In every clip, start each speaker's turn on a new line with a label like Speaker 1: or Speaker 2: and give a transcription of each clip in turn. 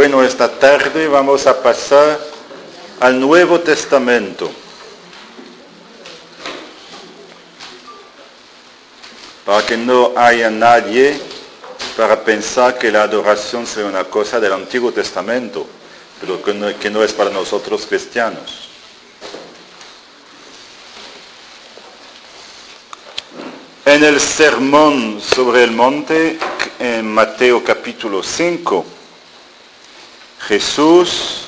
Speaker 1: Bueno, esta tarde vamos a pasar al Nuevo Testamento. Para que no haya nadie para pensar que la adoración sea una cosa del Antiguo Testamento, pero que no es para nosotros cristianos. En el Sermón sobre el Monte, en Mateo capítulo 5, Jesús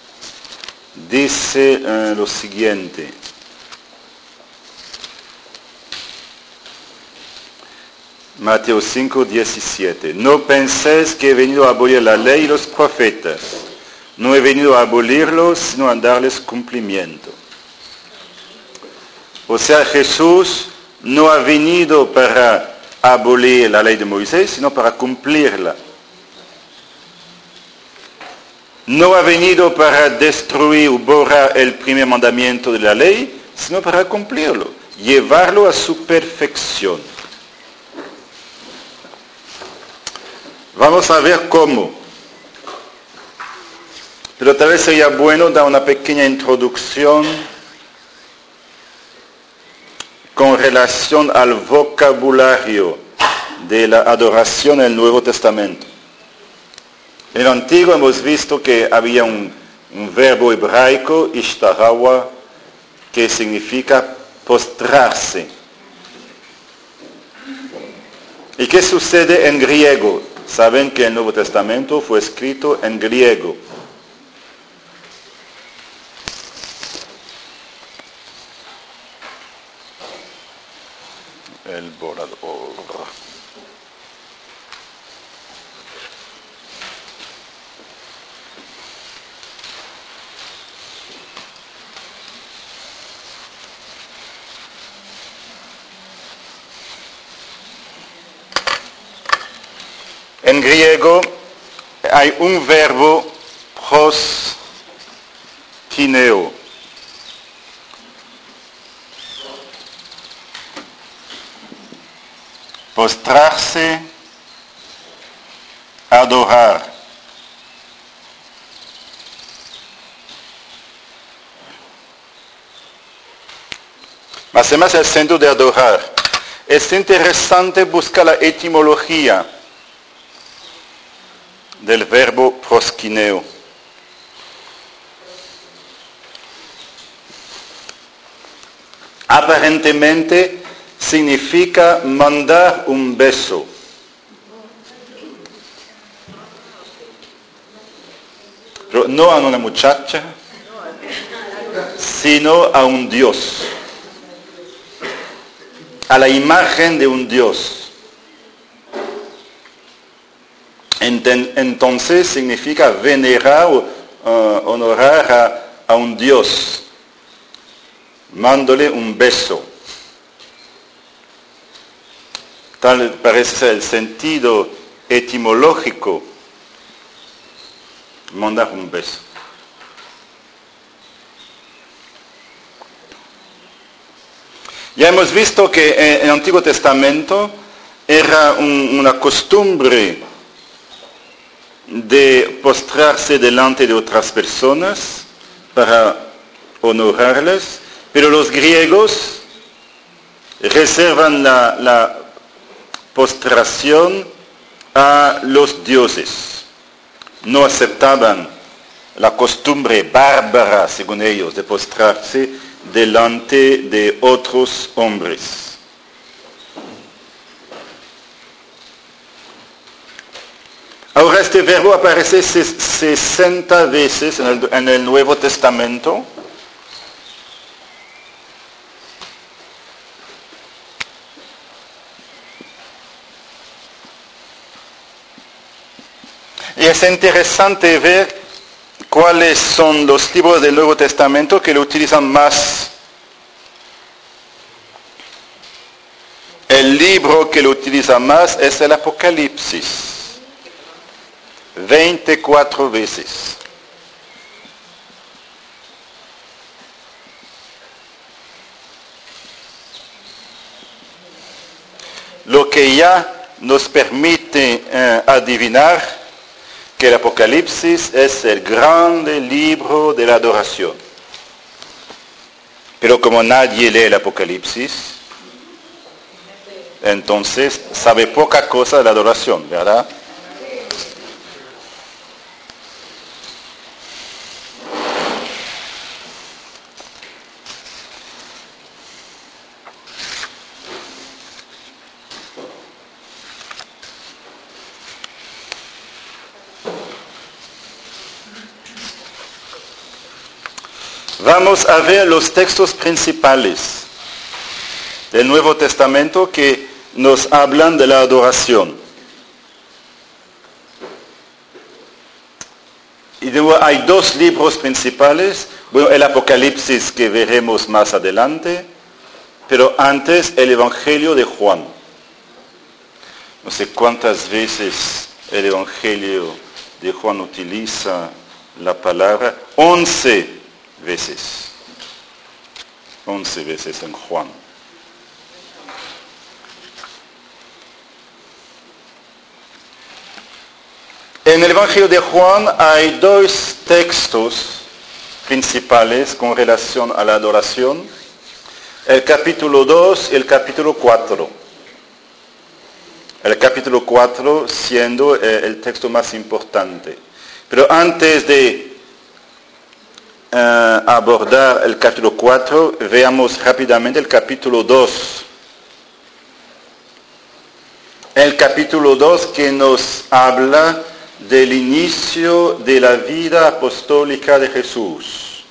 Speaker 1: dice lo siguiente. Mateo 5, 17. No penséis que he venido a abolir la ley y los profetas. No he venido a abolirlos, sino a darles cumplimiento. O sea, Jesús no ha venido para abolir la ley de Moisés, sino para cumplirla. No ha venido para destruir o borrar el primer mandamiento de la ley, sino para cumplirlo, llevarlo a su perfección. Vamos a ver cómo. Pero tal vez sería bueno dar una pequeña introducción con relación al vocabulario de la adoración en el Nuevo Testamento. En el Antiguo hemos visto que había un verbo hebraico, ishtarawa, que significa postrarse. ¿Y qué sucede en griego? Saben que el Nuevo Testamento fue escrito en griego. El borrador. En griego hay un verbo proskineo. Postrarse, adorar. Más o menos el sentido de adorar. Es interesante buscar la etimología del verbo proskineo. Aparentemente significa mandar un beso. Pero no a una muchacha, sino a un Dios. A la imagen de un Dios. Entonces significa venerar o honorar a un Dios, mándole un beso. Tal parece ser el sentido etimológico, mandar un beso. Ya hemos visto que en el Antiguo Testamento era una costumbre de postrarse delante de otras personas para honorarlas, pero los griegos reservan la postración a los dioses. No aceptaban la costumbre bárbara, según ellos, de postrarse delante de otros hombres. Ahora este verbo aparece 60 veces en el Nuevo Testamento. Y es interesante ver cuáles son los libros del Nuevo Testamento que lo utilizan más. El libro que lo utiliza más es el Apocalipsis. 24 veces. Lo que ya nos permite adivinar que el Apocalipsis es el grande libro de la adoración. Pero como nadie lee el Apocalipsis, entonces sabe poca cosa de la adoración, ¿verdad? Vamos a ver los textos principales del Nuevo Testamento que nos hablan de la adoración. Y luego hay dos libros principales, bueno, el Apocalipsis que veremos más adelante, pero antes el Evangelio de Juan. No sé cuántas veces el Evangelio de Juan utiliza la palabra, 11 veces. 11 veces en Juan. En el Evangelio de Juan hay dos textos principales con relación a la adoración. El capítulo 2 y el capítulo 4. El capítulo 4 siendo el texto más importante. Pero antes de abordar el capítulo 4, veamos rápidamente el capítulo 2. El capítulo 2 que nos habla del inicio de la vida apostólica de Jesús.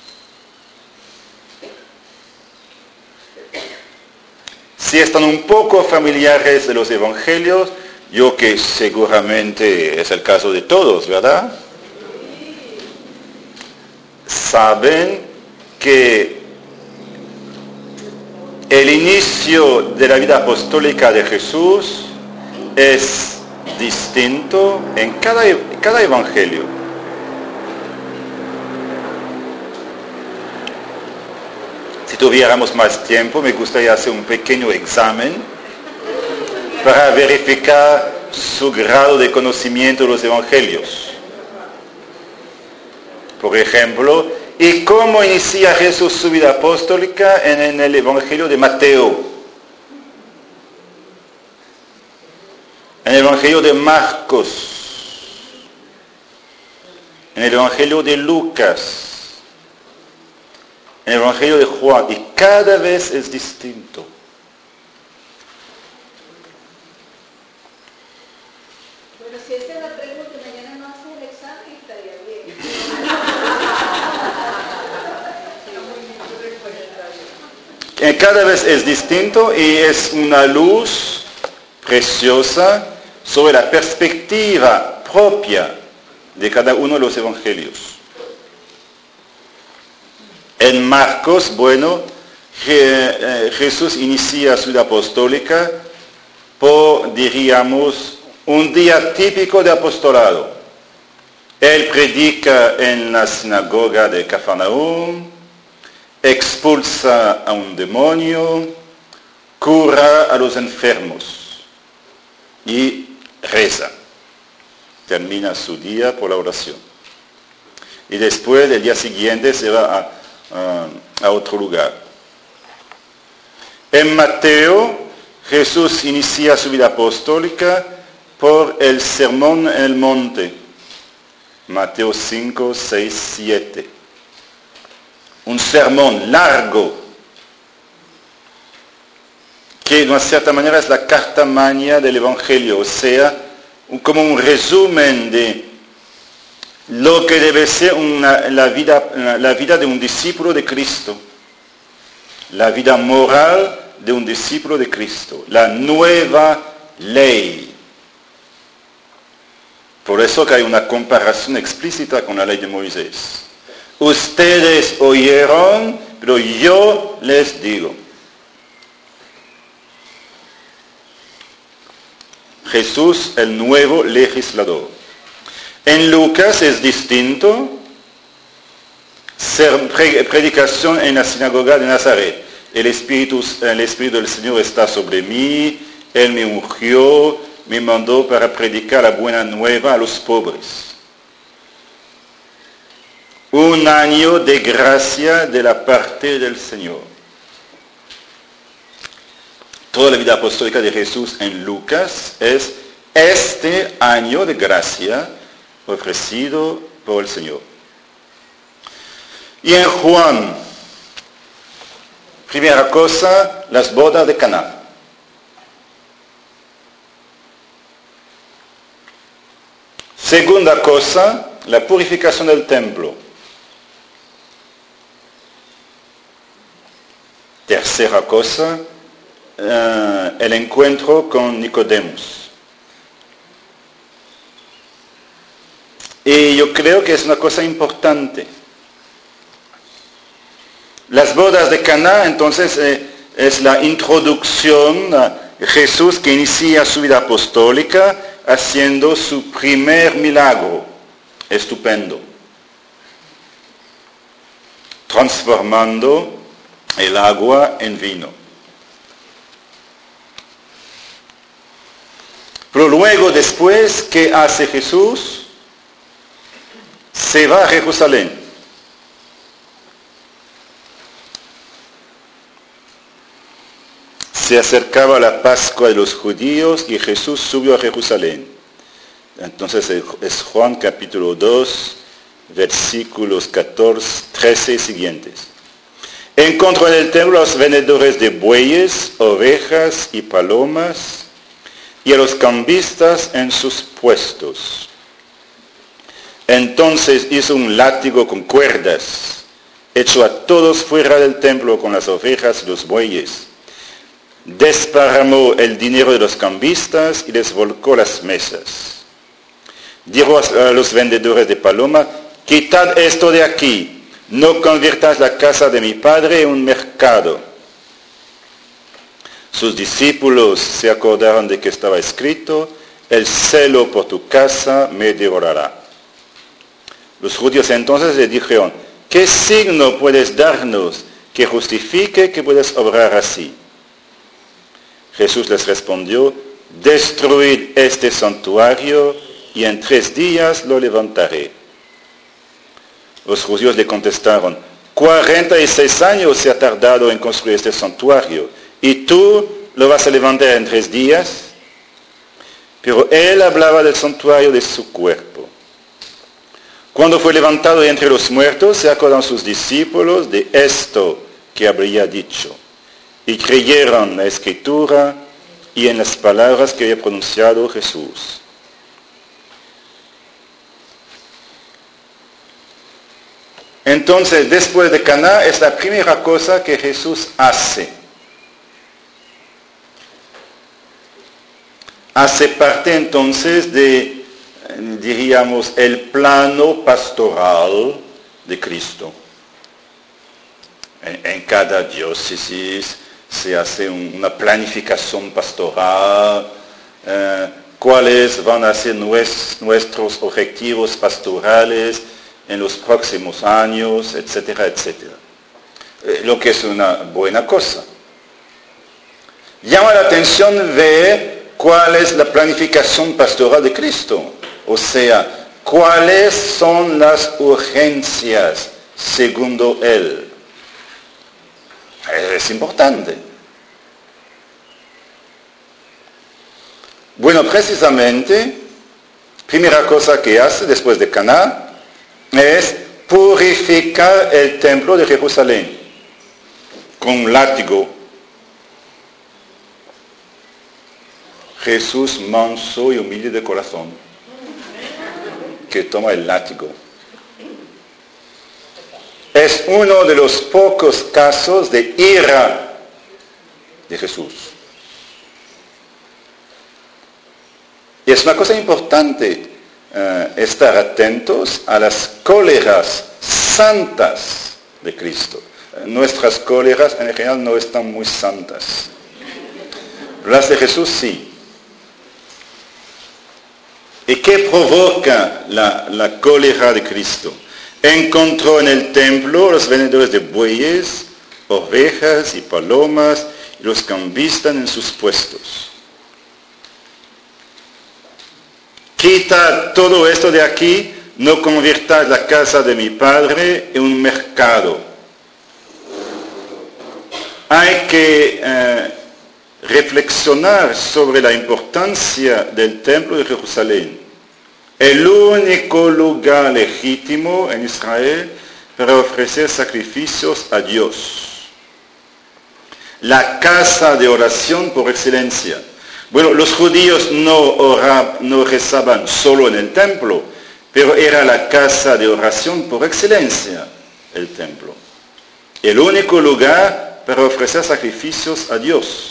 Speaker 1: Si están un poco familiares de los evangelios, yo que seguramente es el caso de todos, ¿verdad? Saben que el inicio de la vida apostólica de Jesús es distinto en cada evangelio. Si tuviéramos más tiempo, me gustaría hacer un pequeño examen para verificar su grado de conocimiento de los evangelios. Por ejemplo, ¿y cómo inicia Jesús su vida apostólica en el Evangelio de Mateo? En el Evangelio de Marcos, en el Evangelio de Lucas, en el Evangelio de Juan, y cada vez es distinto.
Speaker 2: Bueno, si esa es la pregunta, mañana no haces el examen y estaría bien.
Speaker 1: Cada vez es distinto y es una luz preciosa sobre la perspectiva propia de cada uno de los evangelios. En Marcos, bueno, Jesús inicia su vida apostólica por, diríamos, un día típico de apostolado. Él predica en la sinagoga de Cafarnaúm, expulsa a un demonio, cura a los enfermos y reza. Termina su día por la oración. Y después, el día siguiente, se va a otro lugar. En Mateo, Jesús inicia su vida apostólica por el sermón en el monte. Mateo 5, 6, 7. Un sermón largo, que de una cierta manera es la carta magna del Evangelio, o sea, como un resumen de lo que debe ser la vida de un discípulo de Cristo, la vida moral de un discípulo de Cristo, la nueva ley. Por eso que hay una comparación explícita con la ley de Moisés. Ustedes oyeron, pero yo les digo. Jesús, el nuevo legislador. En Lucas es distinto. Predicación en la sinagoga de Nazaret. El Espíritu del Señor está sobre mí. Él me ungió, me mandó para predicar la buena nueva a los pobres. un año de gracia de la parte del Señor. Toda la vida apostólica de Jesús en Lucas es este año de gracia ofrecido por el Señor. Y en Juan, primera cosa, las bodas de Caná. Segunda cosa, la purificación del templo. Tercera cosa, el encuentro con Nicodemos. Y yo creo que es una cosa importante. Las bodas de Caná, entonces, es la introducción a Jesús que inicia su vida apostólica haciendo su primer milagro estupendo, transformando el agua en vino. Pero luego, después, ¿qué hace Jesús? Se va a Jerusalén. Se acercaba la Pascua de los judíos y Jesús subió a Jerusalén. Entonces es Juan capítulo 2, versículos 13 y siguientes. Encontró en el templo a los vendedores de bueyes, ovejas y palomas, y a los cambistas en sus puestos. Entonces hizo un látigo con cuerdas, echó a todos fuera del templo con las ovejas y los bueyes, desparramó el dinero de los cambistas y les volcó las mesas. Dijo a los vendedores de paloma: quitad esto de aquí, no conviertas la casa de mi padre en un mercado. Sus discípulos se acordaron de que estaba escrito: el celo por tu casa me devorará. Los judíos entonces le dijeron: ¿qué signo puedes darnos que justifique que puedas obrar así? Jesús les respondió: destruid este santuario y en 3 días lo levantaré. Los judíos le contestaron: 46 años se ha tardado en construir este santuario, ¿y tú lo vas a levantar en 3 días? Pero él hablaba del santuario de su cuerpo. Cuando fue levantado de entre los muertos, se acordaron sus discípulos de esto que habría dicho, y creyeron en la Escritura y en las palabras que había pronunciado Jesús. Entonces, después de Caná, es la primera cosa que Jesús hace. Hace parte entonces de, diríamos, el plano pastoral de Cristo. En cada diócesis se hace una planificación pastoral, cuáles van a ser nuestros objetivos pastorales en los próximos años, etcétera, etcétera. Lo que es una buena cosa. Llama la atención ver cuál es la planificación pastoral de Cristo, o sea, cuáles son las urgencias según Él. Es importante. Bueno, precisamente, primera cosa que hace después de Caná es purificar el templo de Jerusalén con un látigo. Jesús manso y humilde de corazón, que toma el látigo. Es uno de los pocos casos de ira de Jesús. Y es una cosa importante estar atentos a las cóleras santas de Cristo. Nuestras cóleras en general no están muy santas. Las de Jesús sí. ¿Y qué provoca la cólera de Cristo? Encontró en el templo los vendedores de bueyes, ovejas y palomas, y los cambistas en sus puestos. Quita todo esto de aquí, no conviertas la casa de mi padre en un mercado. Hay que reflexionar sobre la importancia del templo de Jerusalén. El único lugar legítimo en Israel para ofrecer sacrificios a Dios. La casa de oración por excelencia. Bueno, los judíos no rezaban solo en el templo, pero era la casa de oración por excelencia, el templo. El único lugar para ofrecer sacrificios a Dios.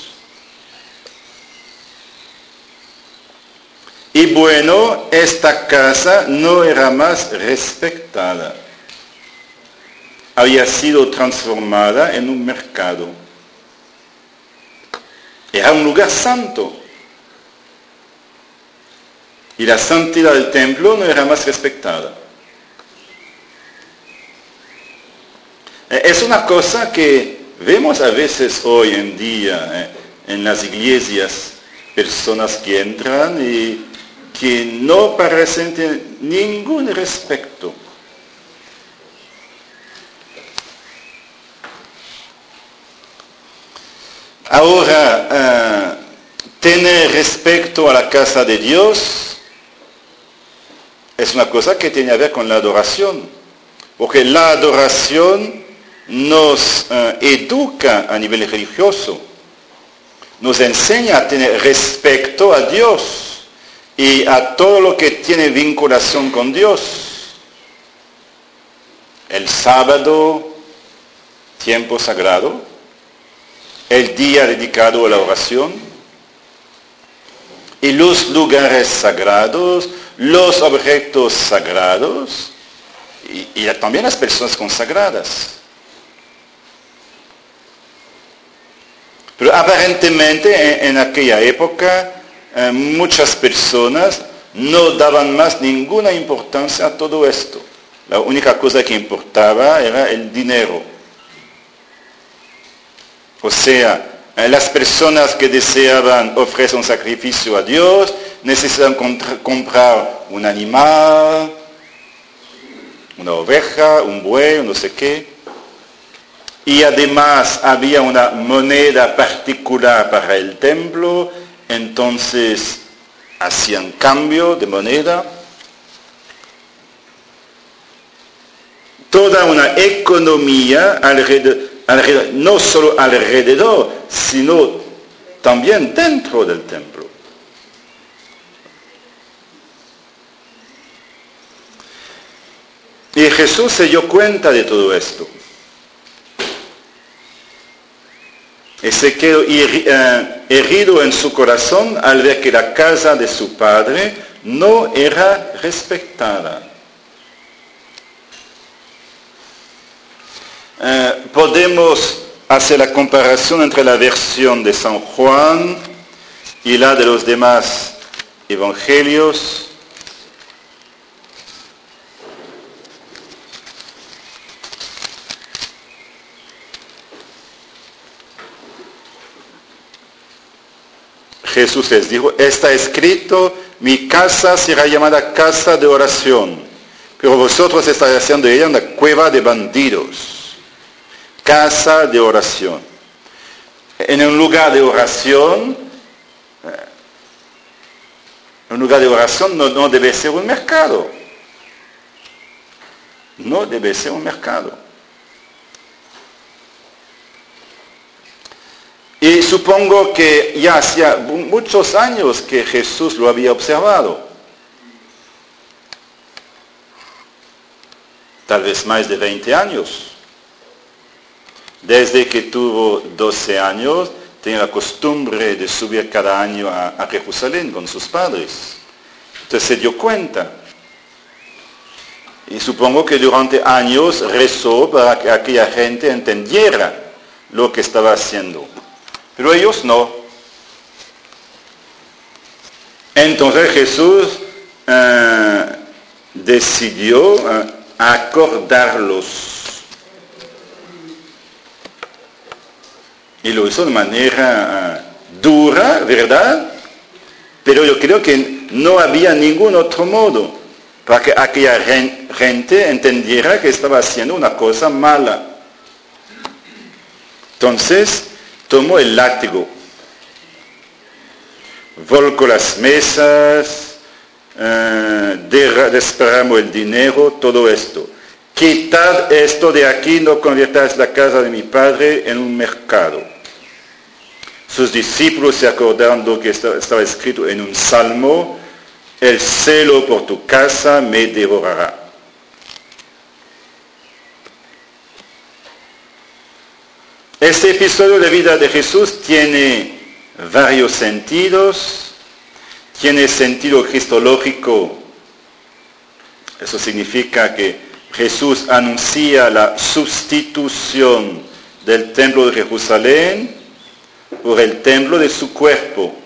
Speaker 1: Y bueno, esta casa no era más respetada. Había sido transformada en un mercado. Era un lugar santo. Y la santidad del templo no era más respetada. Es una cosa que vemos a veces hoy en día en las iglesias, personas que entran y que no parecen tener ningún respeto. Ahora, tener respeto a la casa de Dios es una cosa que tiene que ver con la adoración, porque la adoración nos educa a nivel religioso, nos enseña a tener respeto a Dios y a todo lo que tiene vinculación con Dios. El sábado, tiempo sagrado, el día dedicado a la oración, y los lugares sagrados, los objetos sagrados, y también las personas consagradas. Pero aparentemente en aquella época muchas personas no daban más ninguna importancia a todo esto. La única cosa que importaba era el dinero. O sea, las personas que deseaban ofrecer un sacrificio a Dios necesitaban comprar un animal, una oveja, un buey, no sé qué. Y además había una moneda particular para el templo, entonces hacían cambio de moneda. Toda una economía alrededor, no solo alrededor, sino también dentro del templo. Y Jesús se dio cuenta de todo esto. Y se quedó herido en su corazón al ver que la casa de su padre no era respetada. Podemos hacer la comparación entre la versión de San Juan y la de los demás evangelios. Jesús les dijo, está escrito, mi casa será llamada casa de oración, pero vosotros estáis haciendo de ella una cueva de bandidos. Casa de oración. En un lugar de oración no debe ser un mercado. No debe ser un mercado. Y supongo que ya hacía muchos años que Jesús lo había observado. Tal vez más de 20 años. Desde que tuvo 12 años, tenía la costumbre de subir cada año a Jerusalén con sus padres. Entonces se dio cuenta. Y supongo que durante años rezó para que aquella gente entendiera lo que estaba haciendo. Pero ellos no. Entonces Jesús decidió acordarlos. Y lo hizo de manera dura, ¿verdad? Pero yo creo que no había ningún otro modo. para que aquella gente entendiera que estaba haciendo una cosa mala. Entonces, tomó el látigo, volcó las mesas, desparramó el dinero, todo esto. Quitad esto de aquí, no convirtáis la casa de mi padre en un mercado. Sus discípulos se acordaron de lo que estaba escrito en un salmo: el celo por tu casa me devorará. Este episodio de la vida de Jesús tiene varios sentidos. Tiene sentido cristológico. Eso significa que Jesús anuncia la sustitución del templo de Jerusalén por el templo de su cuerpo.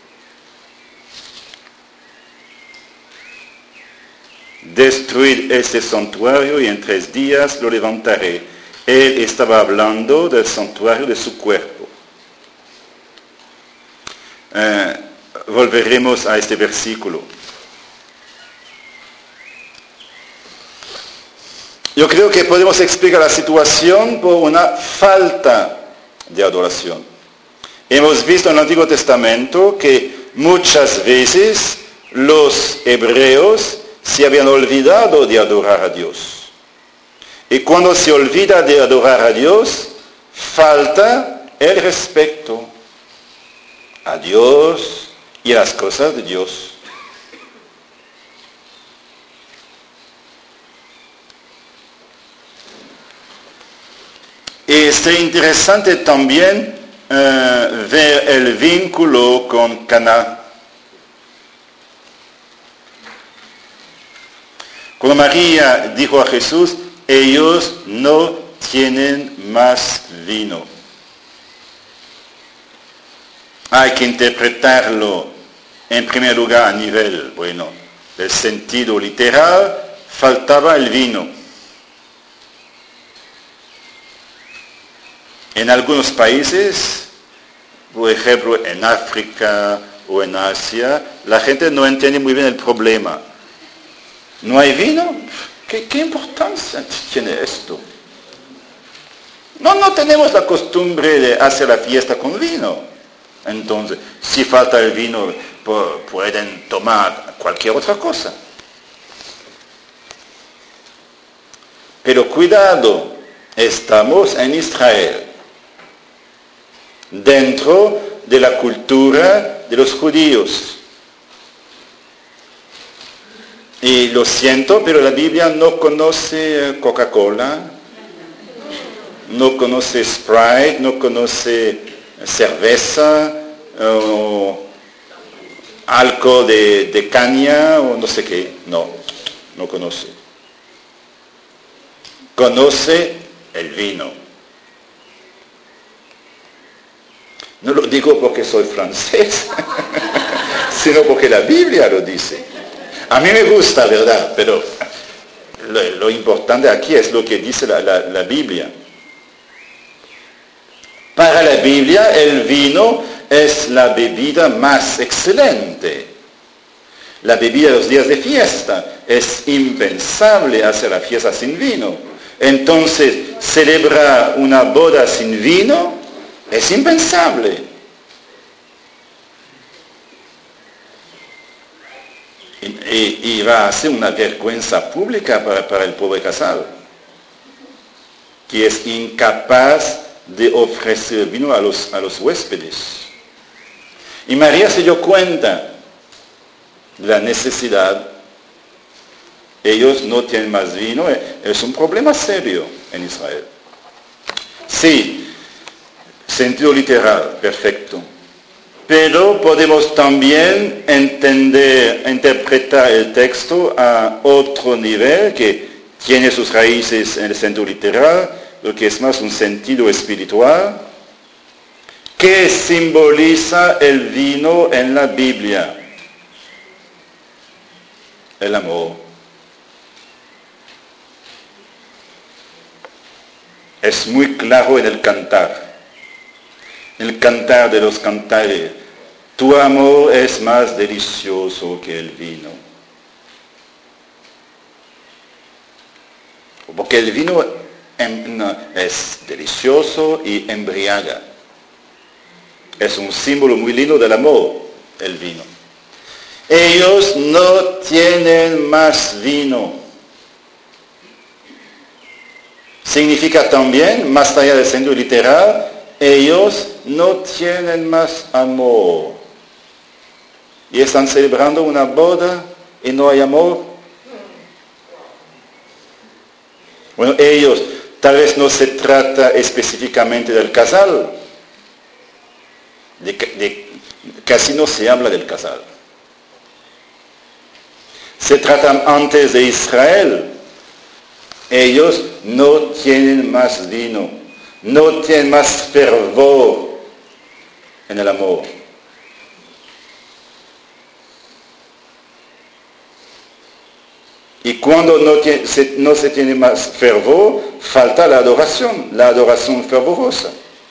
Speaker 1: Destruid este santuario y en 3 días lo levantaré. Él estaba hablando del santuario de su cuerpo. Volveremos a este versículo. Yo creo que podemos explicar la situación por una falta de adoración. Hemos visto en el Antiguo Testamento que muchas veces los hebreos se habían olvidado de adorar a Dios. Y cuando se olvida de adorar a Dios, falta el respeto a Dios y a las cosas de Dios. Y es interesante también ver el vínculo con Caná. Cuando María dijo a Jesús: ellos no tienen más vino. Hay que interpretarlo en primer lugar a nivel, del sentido literal. Faltaba el vino. En algunos países, por ejemplo en África o en Asia, la gente no entiende muy bien el problema. ¿No hay vino? ¿Qué importancia tiene esto? No tenemos la costumbre de hacer la fiesta con vino. Entonces, si falta el vino, pueden tomar cualquier otra cosa. Pero cuidado, estamos en Israel, dentro de la cultura de los judíos. Y lo siento, pero la Biblia no conoce Coca-Cola, no conoce Sprite, no conoce cerveza, o alcohol de caña, o no sé qué. No conoce. Conoce el vino. No lo digo porque soy francés, sino porque la Biblia lo dice. A mí me gusta, ¿verdad? Pero lo importante aquí es lo que dice la Biblia. Para la Biblia, el vino es la bebida más excelente. La bebida de los días de fiesta. Es impensable hacer la fiesta sin vino. Entonces, celebrar una boda sin vino es impensable. Y va a ser una vergüenza pública para el pobre casado, que es incapaz de ofrecer vino a los huéspedes. Y María se dio cuenta de la necesidad. Ellos no tienen más vino, es un problema serio en Israel. Sí, sentido literal, perfecto. Pero podemos también interpretar el texto a otro nivel que tiene sus raíces en el sentido literal, lo que es más un sentido espiritual. ¿Qué simboliza el vino en la Biblia? El amor. Es muy claro en el cantar. El cantar de los cantares. Tu amor es más delicioso que el vino. porque el vino es delicioso y embriaga. Es un símbolo muy lindo del amor, el vino. Ellos no tienen más vino. Significa también, más allá del sentido literal, ellos no tienen más amor. Y están celebrando una boda y no hay amor. Bueno, ellos, tal vez no se trata específicamente del casal. Casi no se habla del casal. Se trata antes de Israel. Ellos no tienen más vino, no tienen más fervor en el amor. Y cuando no se tiene más fervor, falta la adoración fervorosa.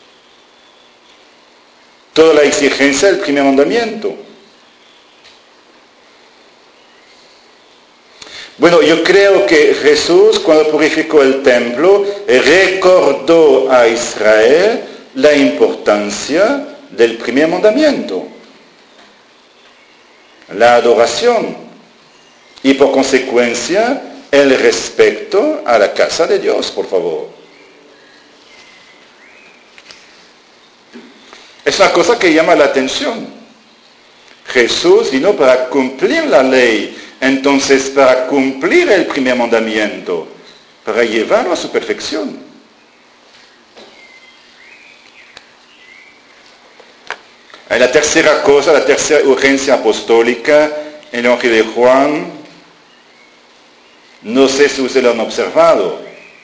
Speaker 1: Toda la exigencia del primer mandamiento. Bueno, yo creo que Jesús, cuando purificó el templo, recordó a Israel la importancia del primer mandamiento, la adoración, y por consecuencia el respeto a la casa de Dios, por favor. Es una cosa que llama la atención. Jesús vino para cumplir la ley. Entonces, para cumplir el primer mandamiento, para llevarlo a su perfección. La tercera cosa, la tercera urgencia apostólica en el Evangelio de Juan, no sé si ustedes lo han observado.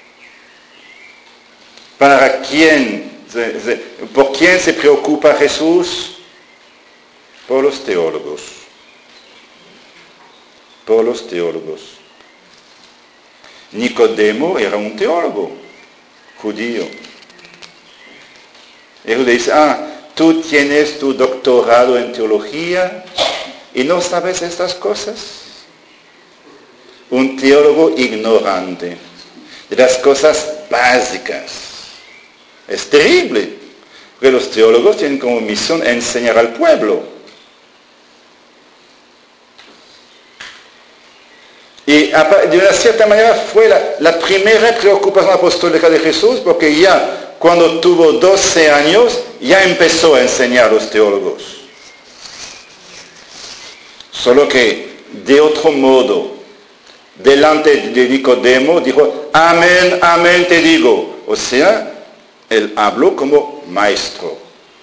Speaker 1: ¿Por quién se preocupa Jesús? Por los teólogos. Por los teólogos. Nicodemo era un teólogo judío. Él le dice, tú tienes tu doctorado en teología y no sabes estas cosas. Un teólogo ignorante de las cosas básicas. Es terrible, porque los teólogos tienen como misión enseñar al pueblo. Y de una cierta manera fue la primera preocupación apostólica de Jesús, porque ya cuando tuvo 12 años, ya empezó a enseñar a los teólogos. Solo que de otro modo, delante de Nicodemo, dijo, amén, amén te digo. O sea, él habló como maestro.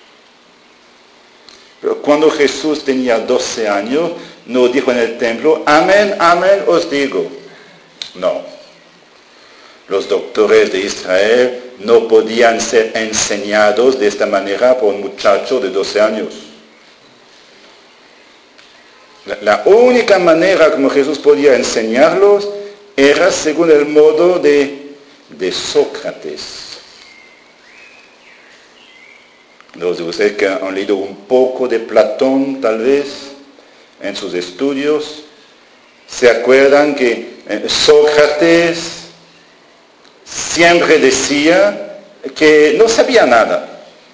Speaker 1: Pero cuando Jesús tenía 12 años, no dijo en el templo, amén, amén os digo. No. Los doctores de Israel no podían ser enseñados de esta manera por un muchacho de 12 años. La única manera como Jesús podía enseñarlos era según el modo de Sócrates. Los de ustedes que han leído un poco de Platón, tal vez, en sus estudios, se acuerdan que Sócrates siempre decía que no sabía nada,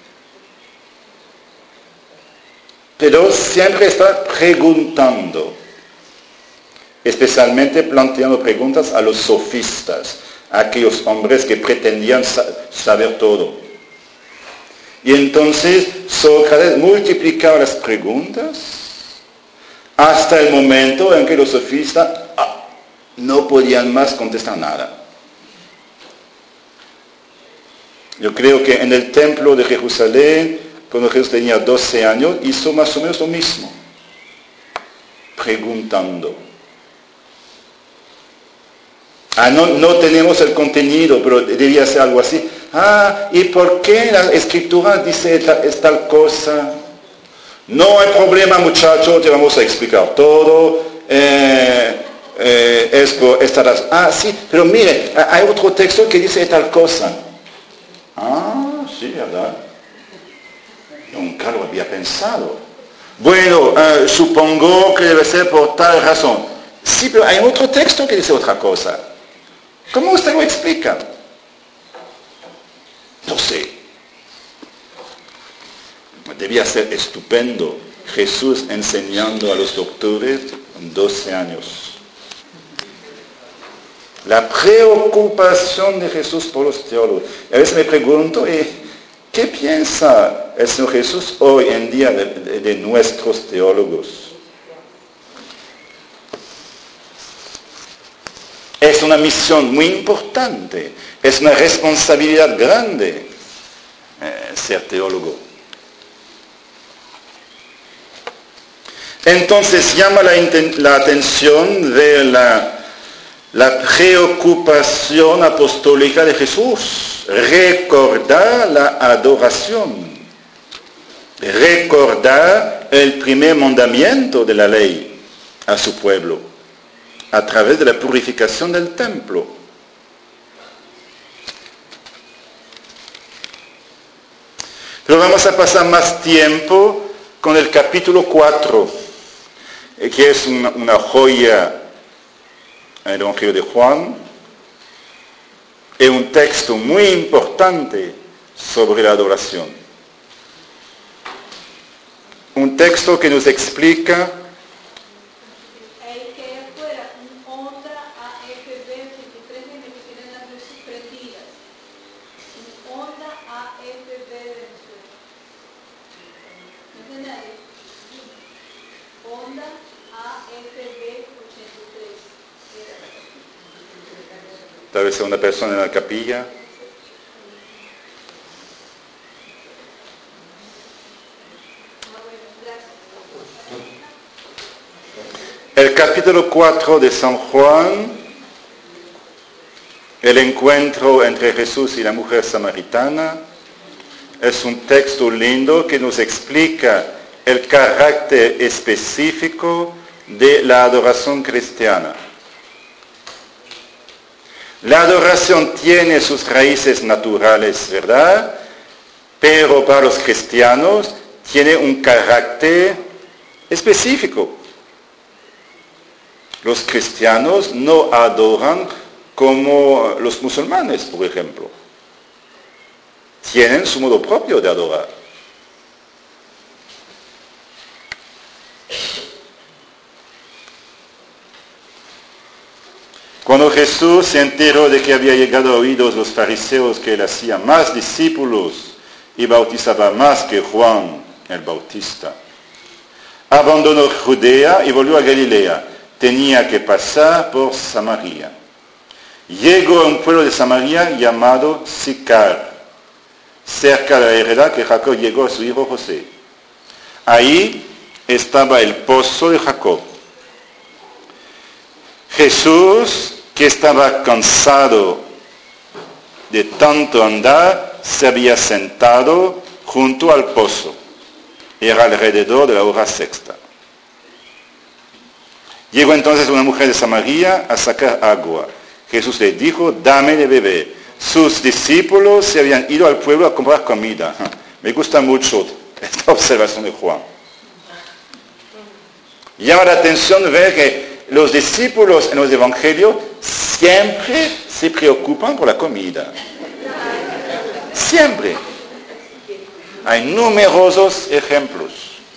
Speaker 1: pero siempre estaba preguntando, especialmente planteando preguntas a los sofistas, a aquellos hombres que pretendían saber todo. Y entonces Sócrates multiplicaba las preguntas hasta el momento en que los sofistas no podían más contestar nada. Yo creo que en el templo de Jerusalén, cuando Jesús tenía 12 años, hizo más o menos lo mismo, preguntando. No tenemos el contenido, pero debía ser algo así. ¿Y por qué la Escritura dice tal cosa? No hay problema, muchacho, te vamos a explicar todo. Es por esta razón. Sí, pero mire, hay otro texto que dice tal cosa. Sí, ¿verdad? Nunca lo había pensado. Bueno, supongo que debe ser por tal razón. Sí, pero hay otro texto que dice otra cosa. ¿Cómo usted lo explica? No sé. Debía ser estupendo Jesús enseñando a los doctores 12 años. La preocupación de Jesús por los teólogos. A veces me pregunto, ¿qué piensa el Señor Jesús hoy en día de nuestros teólogos? Es una misión muy importante, es una responsabilidad grande ser teólogo. Entonces llama la atención de la preocupación apostólica de Jesús, recordar la adoración, recordar el primer mandamiento de la ley a su pueblo, a través de la purificación del templo. Pero vamos a pasar más tiempo con el capítulo 4, que es una joya en el Evangelio de Juan, es un texto muy importante sobre la adoración. Un texto que nos explica tal vez sea una persona en la capilla. El capítulo 4 de San Juan, el encuentro entre Jesús y la mujer samaritana, es un texto lindo que nos explica el carácter específico de la adoración cristiana. La adoración tiene sus raíces naturales, ¿verdad? Pero para los cristianos tiene un carácter específico. Los cristianos no adoran como los musulmanes, por ejemplo. Tienen su modo propio de adorar. Cuando Jesús se enteró de que había llegado a oídos los fariseos que él hacía más discípulos y bautizaba más que Juan el Bautista, abandonó Judea y volvió a Galilea. Tenía que pasar por Samaria. Llegó a un pueblo de Samaria llamado Sicar, cerca de la heredad que Jacob llegó a su hijo José. Ahí estaba el pozo de Jacob. Jesús, que estaba cansado de tanto andar, se había sentado junto al pozo. Era alrededor de la hora sexta. Llegó entonces una mujer de Samaria a sacar agua. Jesús le dijo, dame de beber. Sus discípulos se habían ido al pueblo a comprar comida. Me gusta mucho esta observación de Juan. Llama la atención ver que los discípulos en los evangelios siempre se preocupan por la comida. Siempre. Hay numerosos ejemplos.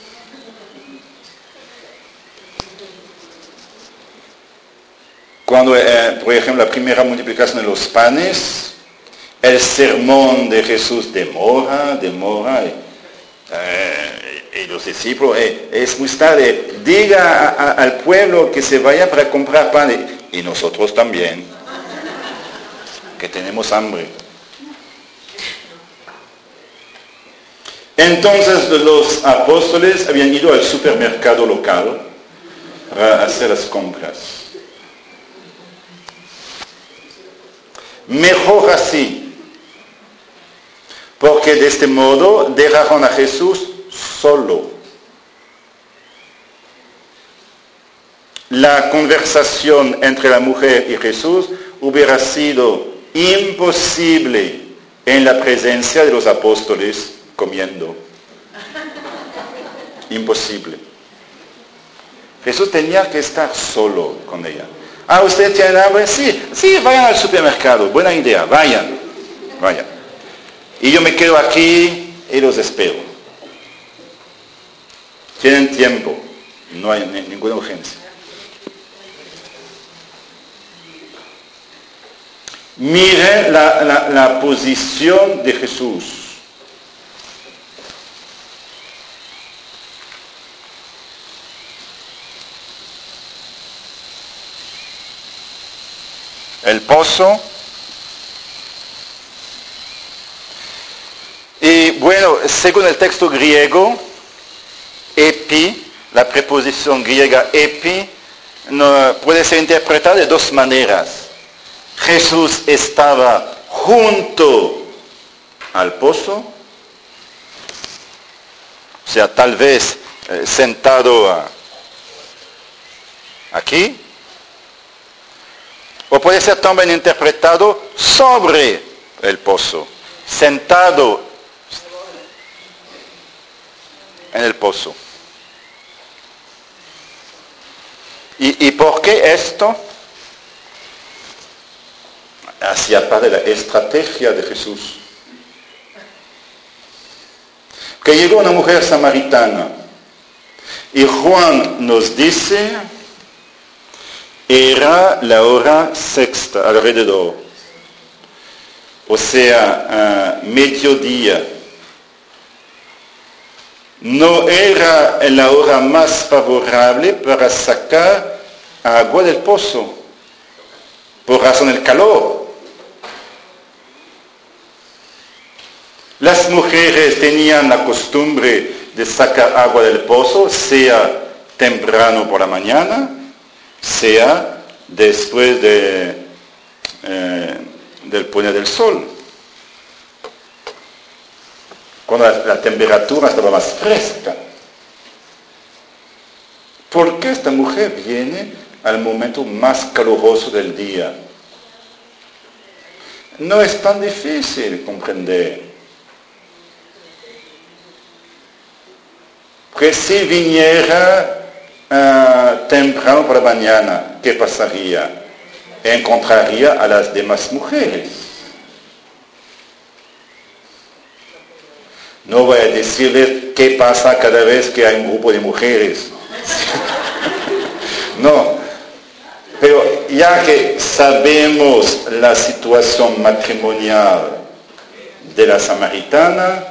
Speaker 1: Cuando, por ejemplo, la primera multiplicación de los panes, el sermón de Jesús demora, y los discípulos, es muy tarde, diga al pueblo que se vaya para comprar pan, y nosotros también, que tenemos hambre. Entonces los apóstoles habían ido al supermercado local para hacer las compras. Mejor así, porque de este modo dejaron a Jesús solo. La conversación entre la mujer y Jesús hubiera sido imposible en la presencia de los apóstoles comiendo. Imposible. Jesús tenía que estar solo con ella. Ah, ¿usted tiene hambre? Sí, vayan al supermercado. Buena idea, vayan. Y yo me quedo aquí y los espero. Tienen tiempo, no hay ninguna urgencia. Miren la posición de Jesús. El pozo. Y bueno, según el texto griego, epi, la preposición griega epi, no, puede ser interpretada de dos maneras. Jesús estaba junto al pozo, o sea, tal vez sentado aquí, o puede ser también interpretado sobre el pozo, sentado en el pozo. ¿Y por qué esto? Hacía parte de la estrategia de Jesús. Que llegó una mujer samaritana y Juan nos dice, era la hora sexta alrededor, o sea, mediodía. No era la hora más favorable para sacar agua del pozo, por razón del calor. Las mujeres tenían la costumbre de sacar agua del pozo, sea temprano por la mañana, sea después del poner del sol, cuando la temperatura estaba más fresca. ¿Por qué esta mujer viene al momento más caluroso del día? No es tan difícil comprender. Que si viniera temprano por la mañana, ¿qué pasaría? Encontraría a las demás mujeres. No voy a decirles qué pasa cada vez que hay un grupo de mujeres. No, pero ya que sabemos la situación matrimonial de la samaritana,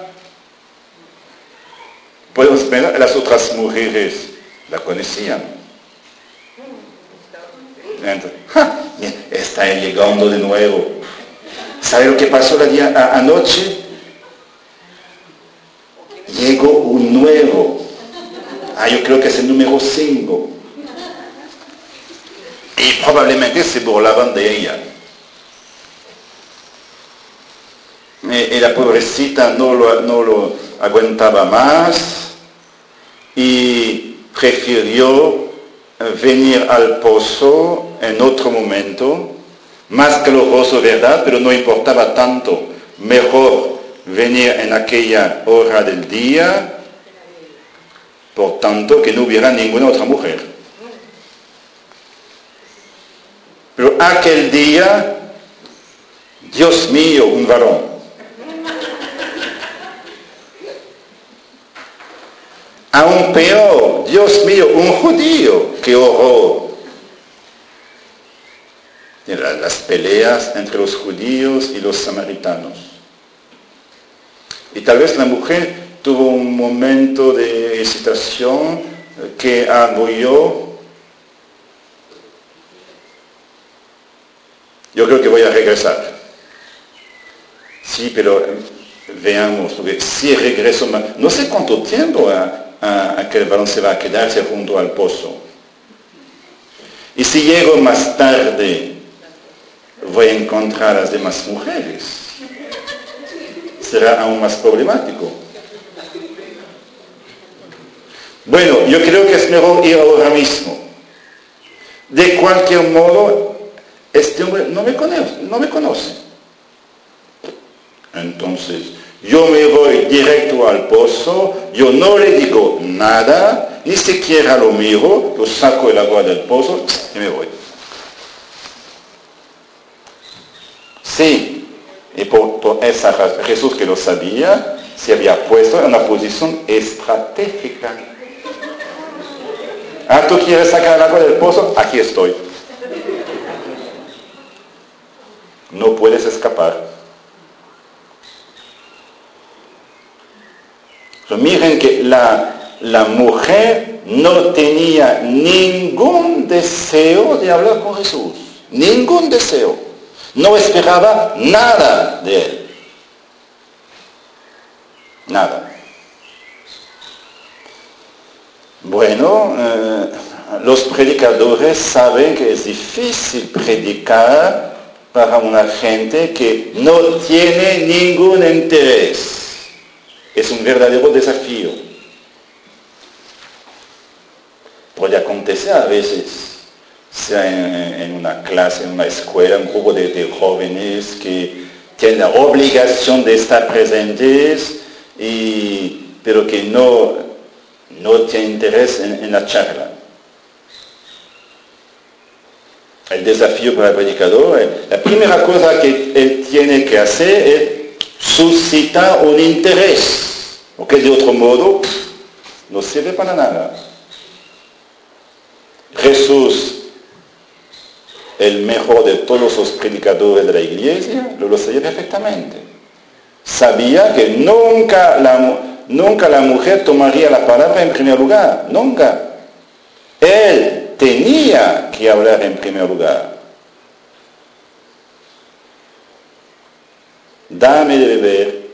Speaker 1: podemos ver, las otras mujeres la conocían. Entonces, está llegando de nuevo. ¿Sabe lo que pasó anoche? Llegó un nuevo. Yo creo que es el número 5. Y probablemente se burlaban de ella. Y la pobrecita no lo aguantaba más y prefirió venir al pozo en otro momento, más caluroso, ¿verdad? Pero no importaba tanto. Mejor venir en aquella hora del día, por tanto que no hubiera ninguna otra mujer. Pero aquel día, Dios mío, un varón. Aún peor, Dios mío, un judío. ¡Qué horror! Las peleas entre los judíos y los samaritanos. Y tal vez la mujer tuvo un momento de hesitación que hago yo. Yo creo que voy a regresar. Sí, pero veamos, porque si regreso, no sé cuánto tiempo aquel varón se va a quedarse junto al pozo. Y si llego más tarde, voy a encontrar a las demás mujeres. Será aún más problemático. Bueno, yo creo que es mejor ir ahora mismo. De cualquier modo, este hombre no me conoce. Entonces, yo me voy directo al pozo, yo no le digo nada, ni siquiera lo miro, yo saco el agua del pozo y me voy. Sí, y por esa razón, Jesús, que lo sabía, se había puesto en una posición estratégica. Ah, ¿tú quieres sacar el agua del pozo? Aquí estoy. No puedes escapar. Pero miren que la mujer no tenía ningún deseo de hablar con Jesús. Ningún deseo. No esperaba nada de él. Nada. Bueno, los predicadores saben que es difícil predicar para una gente que no tiene ningún interés. Es un verdadero desafío. Puede acontecer a veces, sea en una clase, en una escuela, un grupo de jóvenes que tienen la obligación de estar presentes, pero que no tienen interés en la charla. El desafío para el predicador, la primera cosa que él tiene que hacer es suscitar un interés, porque de otro modo no sirve para nada. Jesús, el mejor de todos los predicadores de la iglesia, lo sabía perfectamente. Sabía que nunca la mujer tomaría la palabra en primer lugar, nunca. Él tenía que hablar en primer lugar. Dame de beber.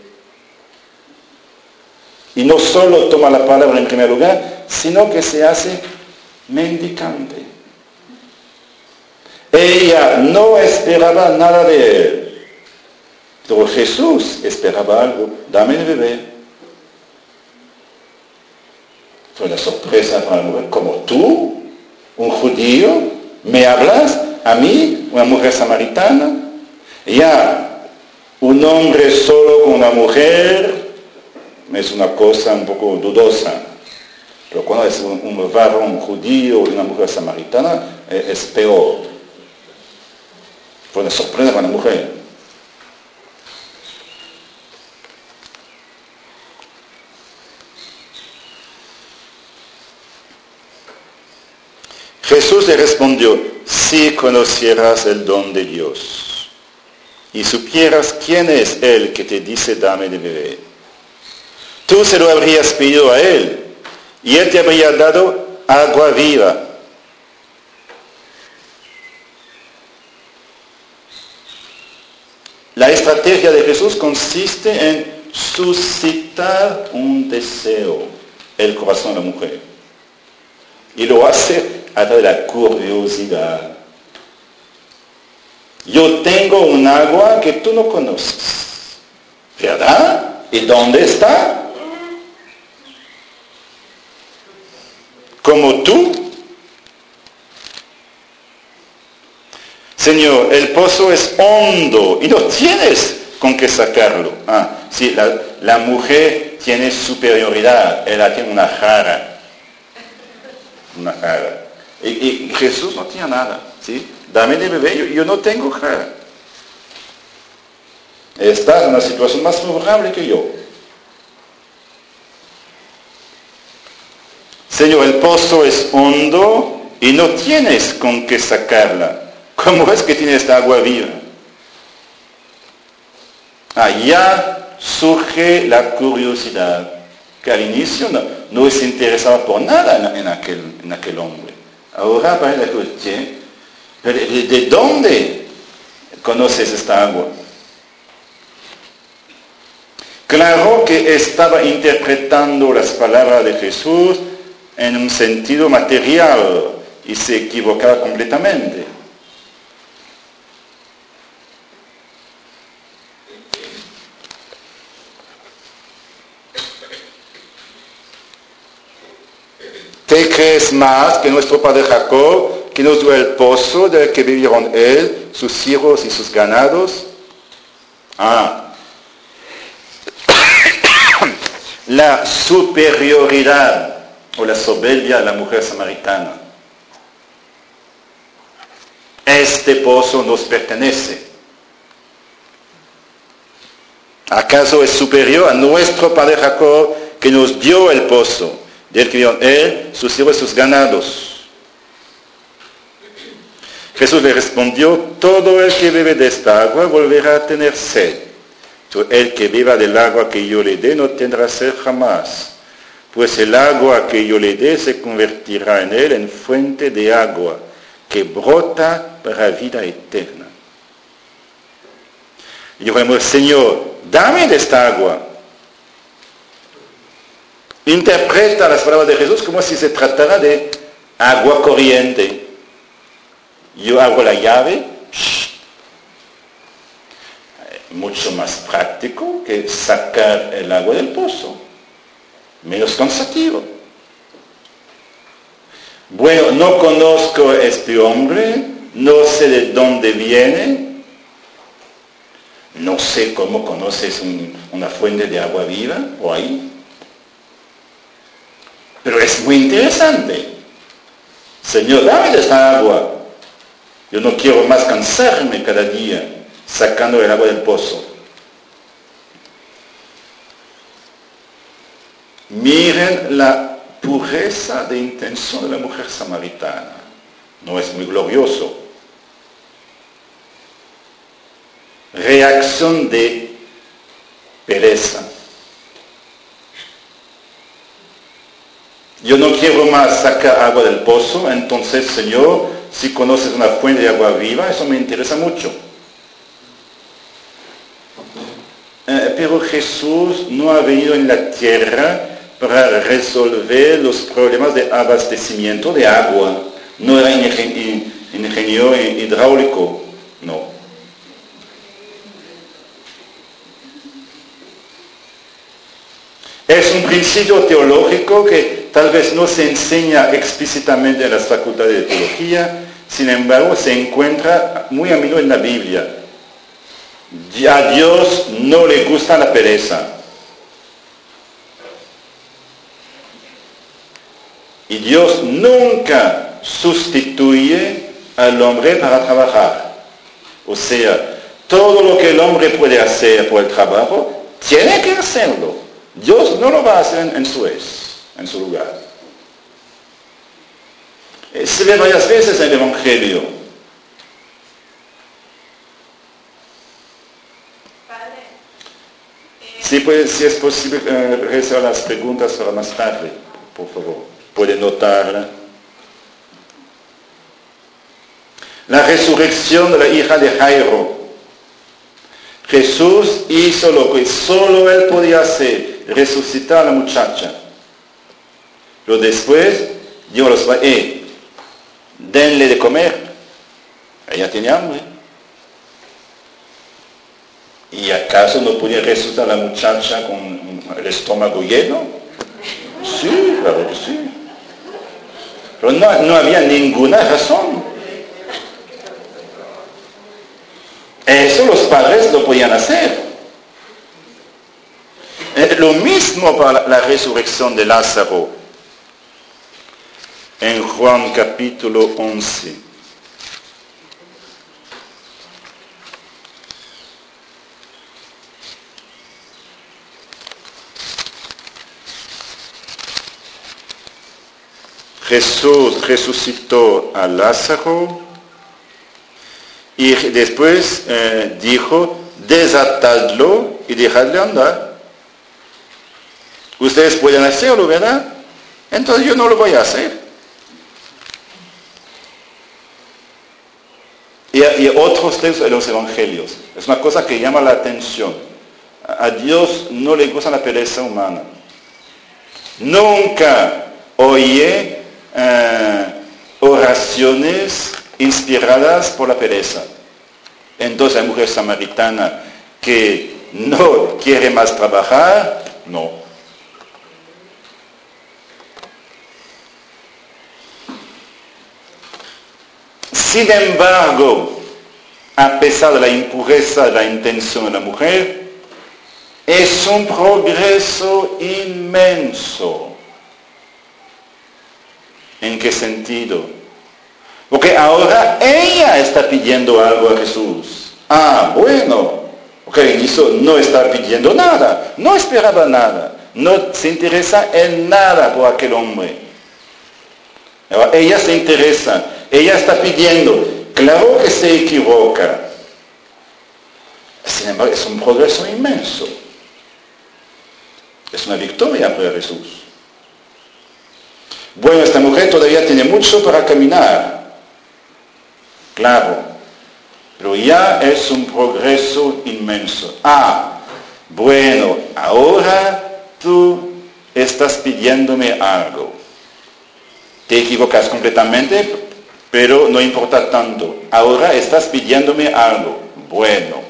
Speaker 1: Y no solo toma la palabra en primer lugar, sino que se hace mendicante. Ella no esperaba nada de él, pero Jesús esperaba algo. Dame de beber. Fue una sorpresa para la mujer. Como tú, un judío, me hablas a mí, una mujer samaritana. Ya, un hombre solo con una mujer es una cosa un poco dudosa. Pero cuando es un varón judío y una mujer samaritana, es peor. Fue una sorpresa para la mujer. Jesús le respondió, si conocieras el don de Dios y supieras quién es Él que te dice dame de beber, tú se lo habrías pedido a Él y Él te habría dado agua viva. La estrategia de Jesús consiste en suscitar un deseo en el corazón de la mujer. Y lo hace a través de la curiosidad. Yo tengo un agua que tú no conoces, ¿verdad? ¿Y dónde está? Como tú. Señor, el pozo es hondo y no tienes con qué sacarlo. Sí, la mujer tiene superioridad, ella tiene una jarra. Una jarra. Y Jesús no tenía nada, ¿sí? Dame de beber, yo no tengo jarra. Estás en una situación más favorable que yo. Señor, el pozo es hondo y no tienes con qué sacarla. ¿Cómo es que tiene esta agua viva? Ya surge la curiosidad, que al inicio no se interesaba por nada en aquel hombre. Ahora parece que, ¿de dónde conoces esta agua? Claro que estaba interpretando las palabras de Jesús en un sentido material y se equivocaba completamente. ¿Qué crees más que nuestro padre Jacob, que nos dio el pozo del que vivieron él, sus hijos y sus ganados? La superioridad o la soberbia de la mujer samaritana. Este pozo nos pertenece. ¿Acaso es superior a nuestro padre Jacob, que nos dio el pozo, del que vieron él, sus hijos y sus ganados? Jesús le respondió, todo el que bebe de esta agua volverá a tener sed. Pero el que beba del agua que yo le dé no tendrá sed jamás, pues el agua que yo le dé se convertirá en él en fuente de agua que brota para vida eterna. Y yo dijimos, Señor, dame de esta agua. Interpreta las palabras de Jesús como si se tratara de agua corriente. Yo abro la llave, mucho más práctico que sacar el agua del pozo, menos cansativo. Bueno, no conozco a este hombre, no sé de dónde viene, no sé cómo conoces una fuente de agua viva o ahí, pero es muy interesante. Señor, dame de esta agua. Yo no quiero más cansarme cada día sacando el agua del pozo. Miren la pureza de intención de la mujer samaritana. No es muy glorioso. Reacción de pereza. Yo no quiero más sacar agua del pozo, entonces, Señor, si conoces una fuente de agua viva, eso me interesa mucho. Pero Jesús no ha venido en la tierra para resolver los problemas de abastecimiento de agua. No era ingeniero hidráulico, no. Es un principio teológico que tal vez no se enseña explícitamente en las facultades de teología, sin embargo se encuentra muy a menudo en la Biblia. A Dios no le gusta la pereza. Y Dios nunca sustituye al hombre para trabajar. O sea, todo lo que el hombre puede hacer por el trabajo, tiene que hacerlo. Dios no lo va a hacer en su lugar. Se ve varias veces en el Evangelio. Padre, si es posible, realizar las preguntas para más tarde, por favor. Puede notarla. La resurrección de la hija de Jairo. Jesús hizo lo que solo él podía hacer, resucitar a la muchacha. Pero después dijo a los padres, denle de comer. Ella tiene hambre. ¿Y acaso no podía resucitar a la muchacha con el estómago lleno? Sí, claro que sí. Pero no había ninguna razón. Eso los padres lo podían hacer. Lo mismo para la resurrección de Lázaro. En Juan capítulo 11. Jesús resucitó a Lázaro y después dijo, desatadlo y dejadle andar. Ustedes pueden hacerlo, ¿verdad? Entonces yo no lo voy a hacer. Y otros textos de los evangelios. Es una cosa que llama la atención. A Dios no le gusta la pereza humana. Nunca oye oraciones inspiradas por la pereza. Entonces la mujer samaritana que no quiere más trabajar, no. Sin embargo, a pesar de la impureza de la intención de la mujer, es un progreso inmenso. ¿En qué sentido? Porque ahora ella está pidiendo algo a Jesús. Ah, bueno, Porque al inicio no está pidiendo nada, no esperaba nada, no se interesa en nada por aquel hombre. Ahora, ella se interesa, ella está pidiendo, claro que se equivoca. Sin embargo, es un progreso inmenso. Es una victoria para Jesús. Bueno, esta mujer todavía tiene mucho para caminar. Claro. Pero ya es un progreso inmenso. Bueno, ahora tú estás pidiéndome algo. Te equivocas completamente, pero no importa tanto. Ahora estás pidiéndome algo. Bueno.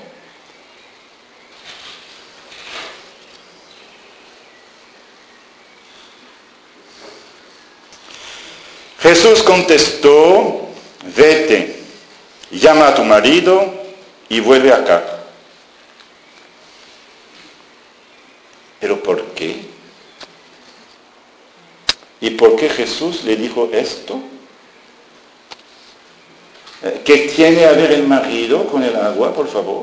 Speaker 1: Jesús contestó, vete, llama a tu marido y vuelve acá. ¿Pero por qué? ¿Y por qué Jesús le dijo esto? ¿Qué tiene a ver el marido con el agua, por favor?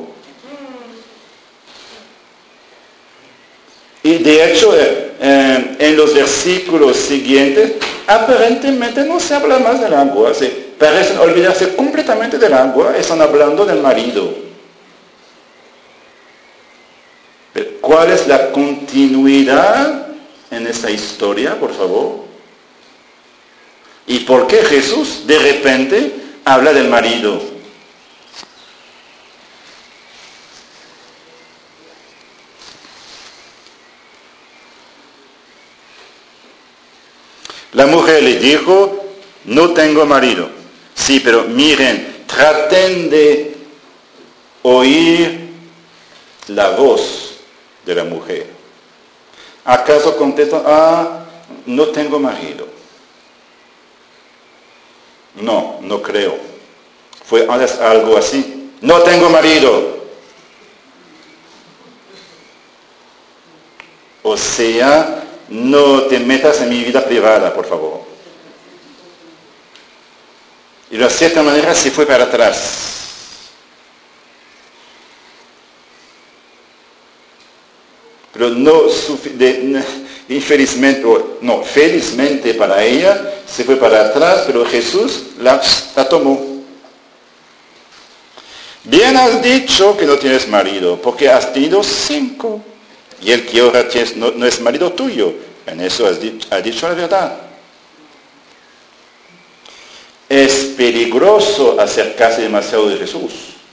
Speaker 1: Y de hecho, en los versículos siguientes, aparentemente no se habla más del agua. Parecen olvidarse completamente del agua, están hablando del marido. Pero, ¿cuál es la continuidad en esta historia, por favor? ¿Y por qué Jesús de repente habla del marido? La mujer le dijo, no tengo marido. Sí, pero miren, traten de oír la voz de la mujer. ¿Acaso contestan, no tengo marido? No, no creo. Fue algo así. No tengo marido. O sea, no te metas en mi vida privada, por favor. Y de cierta manera se fue para atrás. Pero felizmente para ella se fue para atrás, pero Jesús la tomó. Bien has dicho que no tienes marido, porque has tenido 5. Y el que ahora tienes no es marido tuyo. En eso has dicho la verdad. Es peligroso acercarse demasiado de Jesús.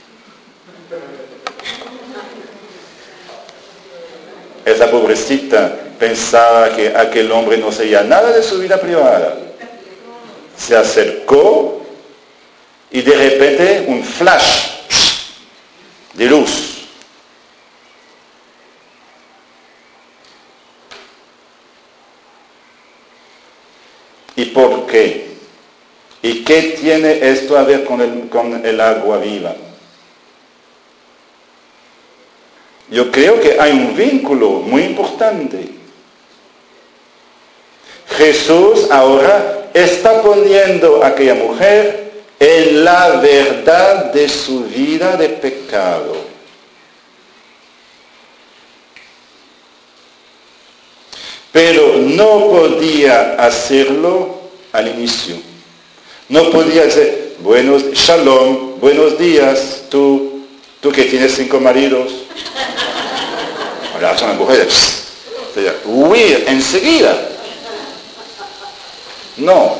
Speaker 1: Esa pobrecita pensaba que aquel hombre no sabía nada de su vida privada. Se acercó y de repente un flash de luz. ¿Y por qué? ¿Y qué tiene esto a ver con el agua viva? Yo creo que hay un vínculo muy importante. Jesús ahora está poniendo a aquella mujer en la verdad de su vida de pecado. Pero no podía hacerlo al inicio. No podía decir, shalom, buenos días, tú que tienes 5 maridos. Ahora son las mujeres. Huir enseguida. No.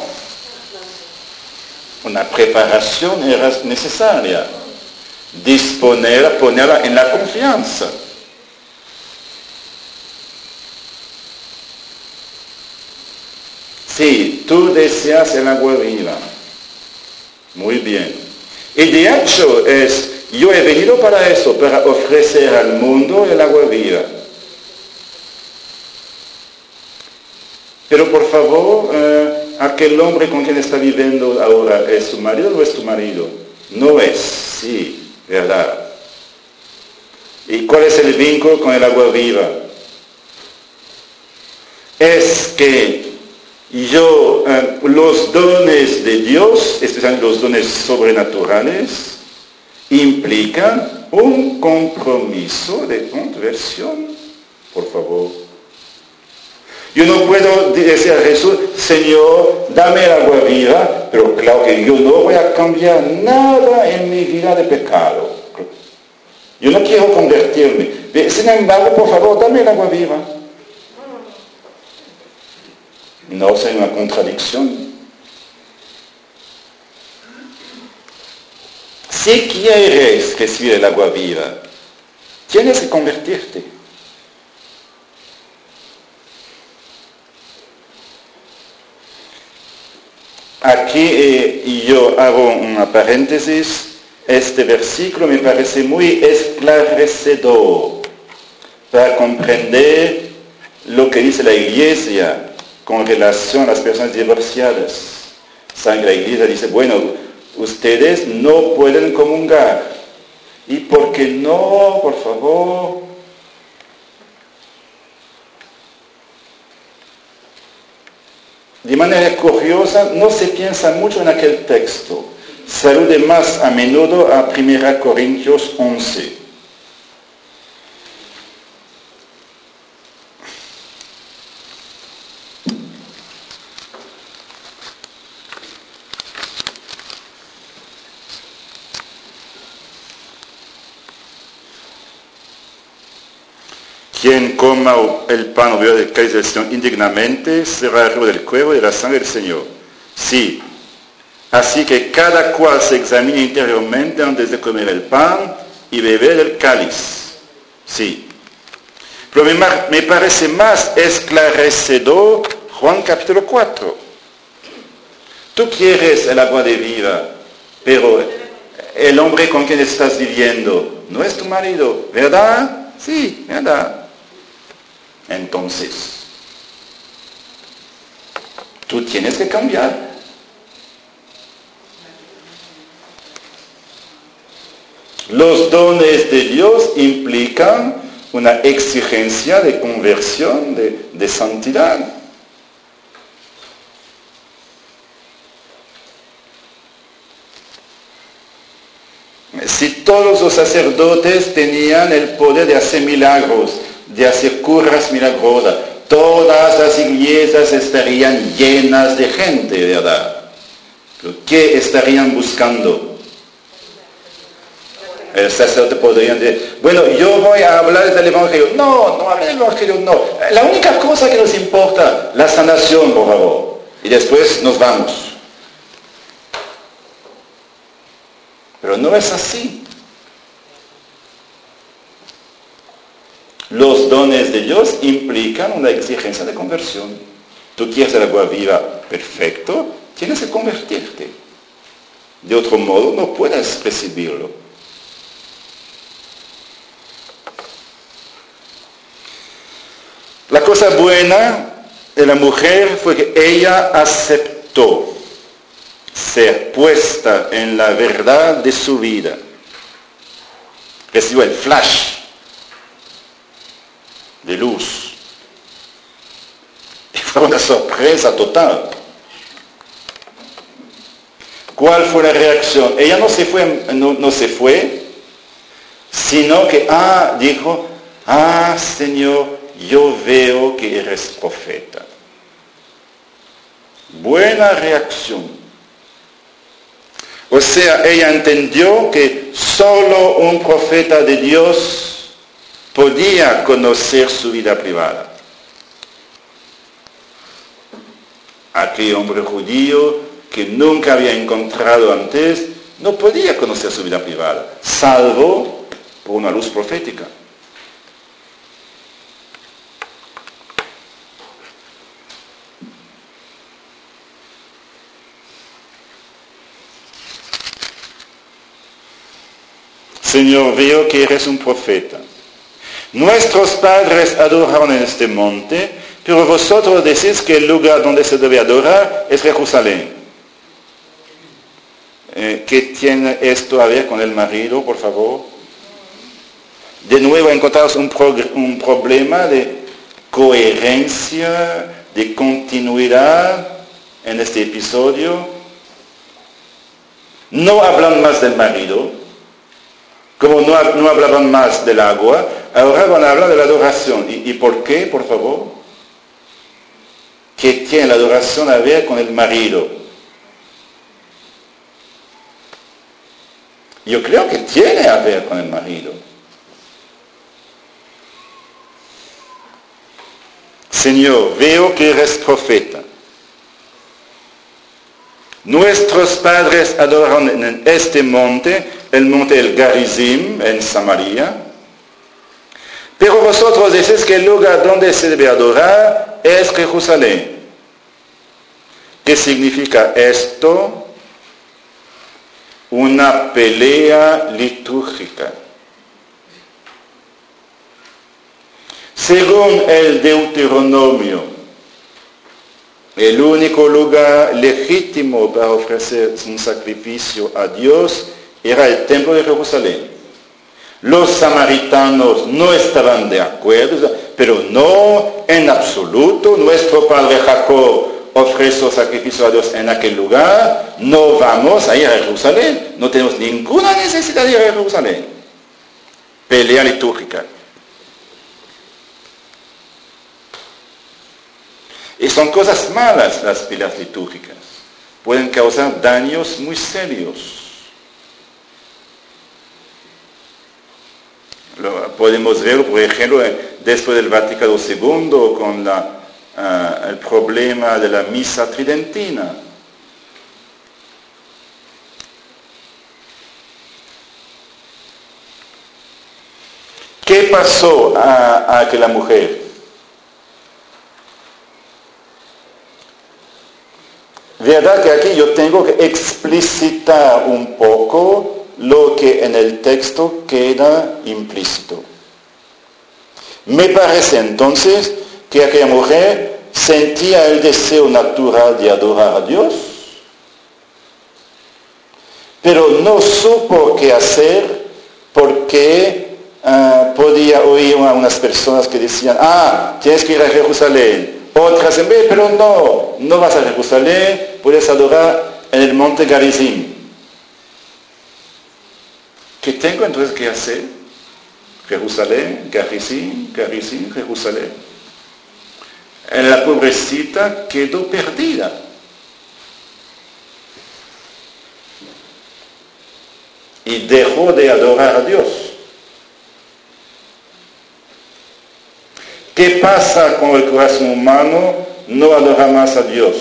Speaker 1: Una preparación era necesaria. Ponerla en la confianza. Sí, tú deseas el agua viva. Muy bien. Y de hecho yo he venido para eso, para ofrecer al mundo el agua viva. Pero por favor, aquel hombre con quien está viviendo ahora, ¿es su marido o es tu marido? No es, sí, verdad. ¿Y cuál es el vínculo con el agua viva? Es que los dones de Dios, especialmente los dones sobrenaturales, implican un compromiso de conversión. Por favor. Yo no puedo decir a Jesús, Señor, dame el agua viva, pero claro que yo no voy a cambiar nada en mi vida de pecado. Yo no quiero convertirme. Sin embargo, por favor, dame el agua viva. No es una contradicción. Si quieres recibir el agua viva, tienes que convertirte. Aquí yo hago una paréntesis. Este versículo me parece muy esclarecedor para comprender lo que dice la Iglesia con relación a las personas divorciadas. Saben que la Iglesia dice, bueno, ustedes no pueden comungar. ¿Y por qué no? Por favor. De manera curiosa, no se piensa mucho en aquel texto. Se alude más a menudo a 1 Corintios 11. Quien coma el pan o beba del cáliz del Señor indignamente será robo del cuerpo y de la sangre del Señor. Sí. Así que cada cual se examine interiormente antes de comer el pan y beber el cáliz. Sí. Pero me parece más esclarecedor Juan capítulo 4. Tú quieres el agua de vida, pero el hombre con quien estás viviendo no es tu marido, ¿verdad? Sí, ¿verdad? Entonces, tú tienes que cambiar. Los dones de Dios implican una exigencia de conversión, de santidad. Si todos los sacerdotes tenían el poder de hacer milagros, de hacer curas milagrosas, todas las iglesias estarían llenas de gente, ¿verdad? ¿Pero qué estarían buscando? El sacerdote podría decir, bueno, yo voy a hablar del Evangelio. No, no hable del Evangelio, no. La única cosa que nos importa, la sanación, por favor. Y después nos vamos. Pero no es así. Los dones de Dios implican una exigencia de conversión. Tú quieres el agua viva, perfecto, tienes que convertirte. De otro modo no puedes recibirlo. La cosa buena de la mujer fue que ella aceptó ser puesta en la verdad de su vida. Recibió el flash de luz. Y fue una sorpresa total. ¿Cuál fue la reacción? Ella no se fue, sino que, dijo, Señor, yo veo que eres profeta. Buena reacción. O sea, ella entendió que solo un profeta de Dios podía conocer su vida privada. Aquel hombre judío que nunca había encontrado antes no podía conocer su vida privada, salvo por una luz profética. Señor, veo que eres un profeta. Nuestros padres adoraron en este monte, pero vosotros decís que el lugar donde se debe adorar es Jerusalén. ¿Qué tiene esto a ver con el marido, por favor? De nuevo encontramos un problema de coherencia, de continuidad en este episodio. No hablan más del marido. Como no hablaban más del agua, ahora van a hablar de la adoración. ¿Y por qué, por favor? ¿Qué tiene la adoración a ver con el marido? Yo creo que tiene a ver con el marido. Señor, veo que eres profeta. Nuestros padres adoraron en este monte, el monte del Garizim, en Samaria. Pero vosotros decís que el lugar donde se debe adorar es Jerusalén. ¿Qué significa esto? Una pelea litúrgica. Según el Deuteronomio, el único lugar legítimo para ofrecer un sacrificio a Dios era el templo de Jerusalén. Los samaritanos no estaban de acuerdo, pero no en absoluto. Nuestro padre Jacob ofreció sacrificio a Dios en aquel lugar. No vamos a ir a Jerusalén. No tenemos ninguna necesidad de ir a Jerusalén. Pelea litúrgica. Y son cosas malas las peleas litúrgicas. Pueden causar daños muy serios. Podemos ver, por ejemplo, después del Vaticano II, con el problema de la misa tridentina. ¿Qué pasó a aquella mujer? Verdad que aquí yo tengo que explicitar un poco lo que en el texto queda implícito. Me parece entonces que aquella mujer sentía el deseo natural de adorar a Dios, pero no supo qué hacer porque podía oír a unas personas que decían, tienes que ir a Jerusalén. Otras en vez, pero no vas a Jerusalén, puedes adorar en el monte Garizim. ¿Qué tengo entonces que hacer? Jerusalén, Garizim, Jerusalén. La pobrecita quedó perdida. Y dejó de adorar a Dios. ¿Qué pasa con el corazón humano? No adora más a Dios.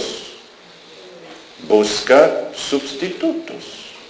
Speaker 1: Busca sustitutos.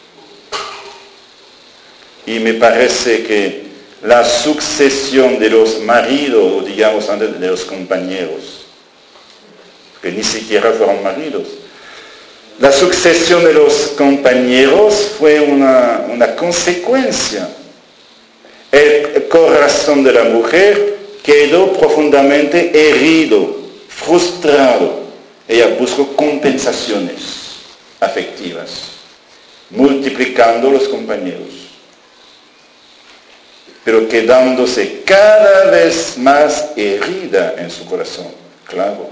Speaker 1: Y me parece que la sucesión de los maridos, o digamos antes de los compañeros, que ni siquiera fueron maridos, la sucesión de los compañeros fue una consecuencia. El corazón de la mujer quedó profundamente herido, frustrado. Ella buscó compensaciones afectivas, multiplicando los compañeros, pero quedándose cada vez más herida en su corazón, claro.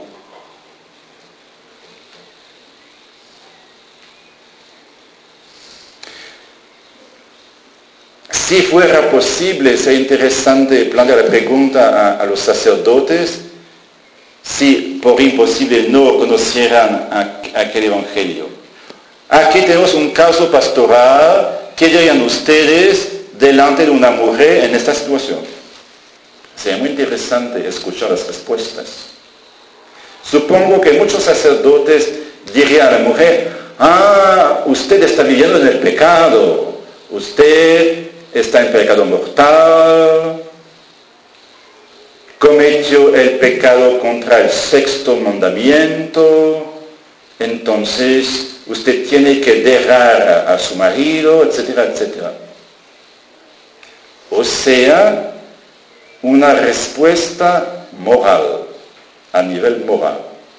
Speaker 1: Si fuera posible, sería interesante plantear la pregunta a los sacerdotes si por imposible no conocieran aquel evangelio. Aquí tenemos un caso pastoral. ¿Qué dirían ustedes delante de una mujer en esta situación? Sería muy interesante escuchar las respuestas. Supongo que muchos sacerdotes dirían a la mujer, usted está viviendo en el pecado, usted está en pecado mortal, cometió el pecado contra el sexto mandamiento, entonces usted tiene que dejar a su marido, etcétera, etcétera. O sea, una respuesta moral, a nivel moral.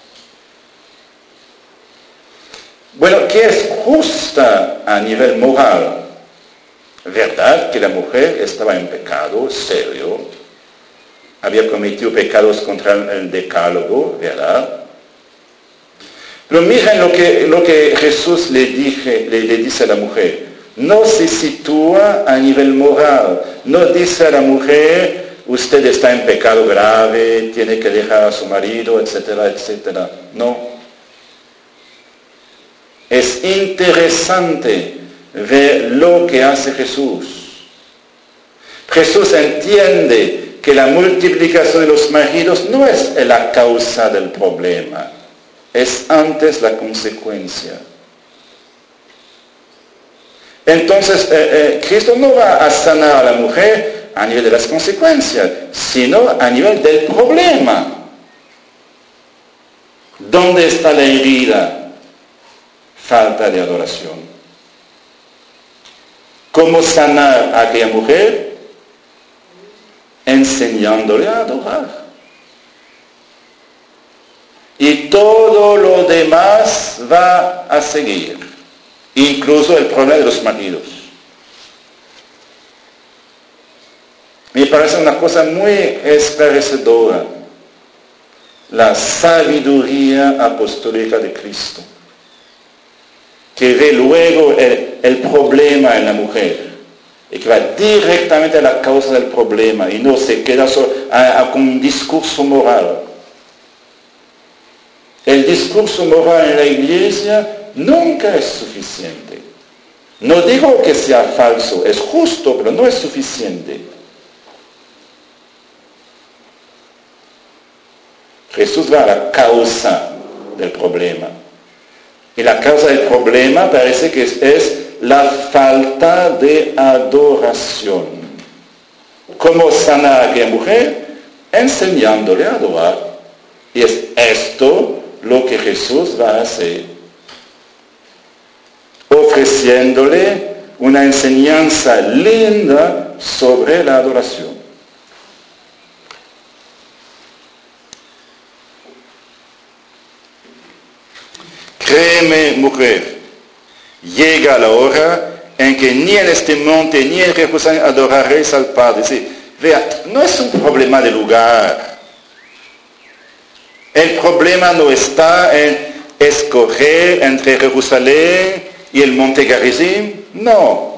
Speaker 1: Bueno, ¿qué es justa a nivel moral? Verdad que la mujer estaba en pecado serio, había cometido pecados contra el decálogo, ¿verdad? Pero miren lo que Jesús le dice a la mujer. no se sitúa a nivel moral, no dice a la mujer, usted está en pecado grave, tiene que dejar a su marido, etcétera, etcétera. No. Es interesante ver lo que hace Jesús. Jesús entiende que la multiplicación de los maridos no es la causa del problema, es antes la consecuencia. Entonces, Cristo no va a sanar a la mujer a nivel de las consecuencias, sino a nivel del problema. ¿Dónde está la herida? Falta de adoración. ¿Cómo sanar a aquella mujer? Enseñándole a adorar. Y todo lo demás va a seguir, incluso el problema de los maridos. Me parece una cosa muy esclarecedora, la sabiduría apostólica de Cristo, que ve luego el problema en la mujer y que va directamente a la causa del problema y no se queda con un discurso moral. El discurso moral en la iglesia nunca es suficiente. No digo que sea falso, es justo, pero no es suficiente. Jesús va a la causa del problema. Y la causa del problema parece que es la falta de adoración. ¿Cómo sanar a aquella mujer? Enseñándole a adorar. Y es esto lo que Jesús va a hacer. Ofreciéndole una enseñanza linda sobre la adoración. Créeme, mujer, llega la hora en que ni en este monte ni en Jerusalén adoraréis al Padre. Sí, vea, no es un problema de lugar. El problema no está en escoger entre Jerusalén y el monte Garizim. No.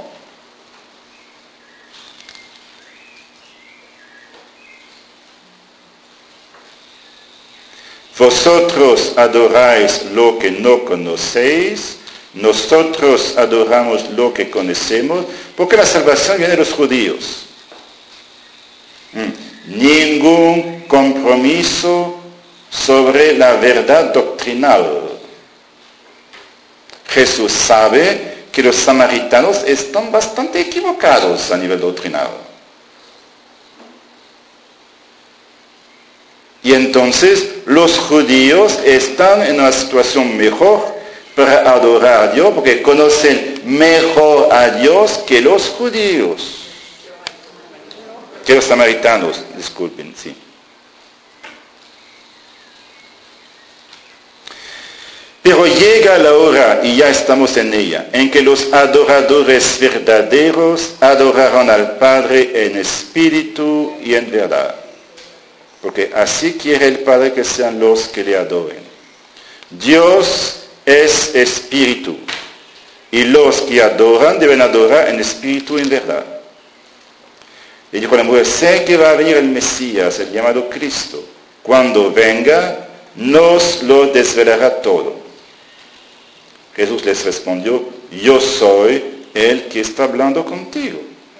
Speaker 1: Vosotros adoráis lo que no conocéis, nosotros adoramos lo que conocemos, porque la salvación viene de los judíos. Ningún compromiso sobre la verdad doctrinal. Jesús sabe que los samaritanos están bastante equivocados a nivel doctrinal. Y entonces los judíos están en una situación mejor para adorar a Dios, porque conocen mejor a Dios que los judíos. Que los samaritanos, disculpen, sí. Pero llega la hora, y ya estamos en ella, en que los adoradores verdaderos adorarán al Padre en espíritu y en verdad. Porque así quiere el Padre que sean los que le adoren. Dios es espíritu, y los que adoran deben adorar en espíritu y en verdad. Y dijo la mujer, sé que va a venir el Mesías, el llamado Cristo. Cuando venga, nos lo desvelará todo. Jesús les respondió, yo soy el que está hablando contigo.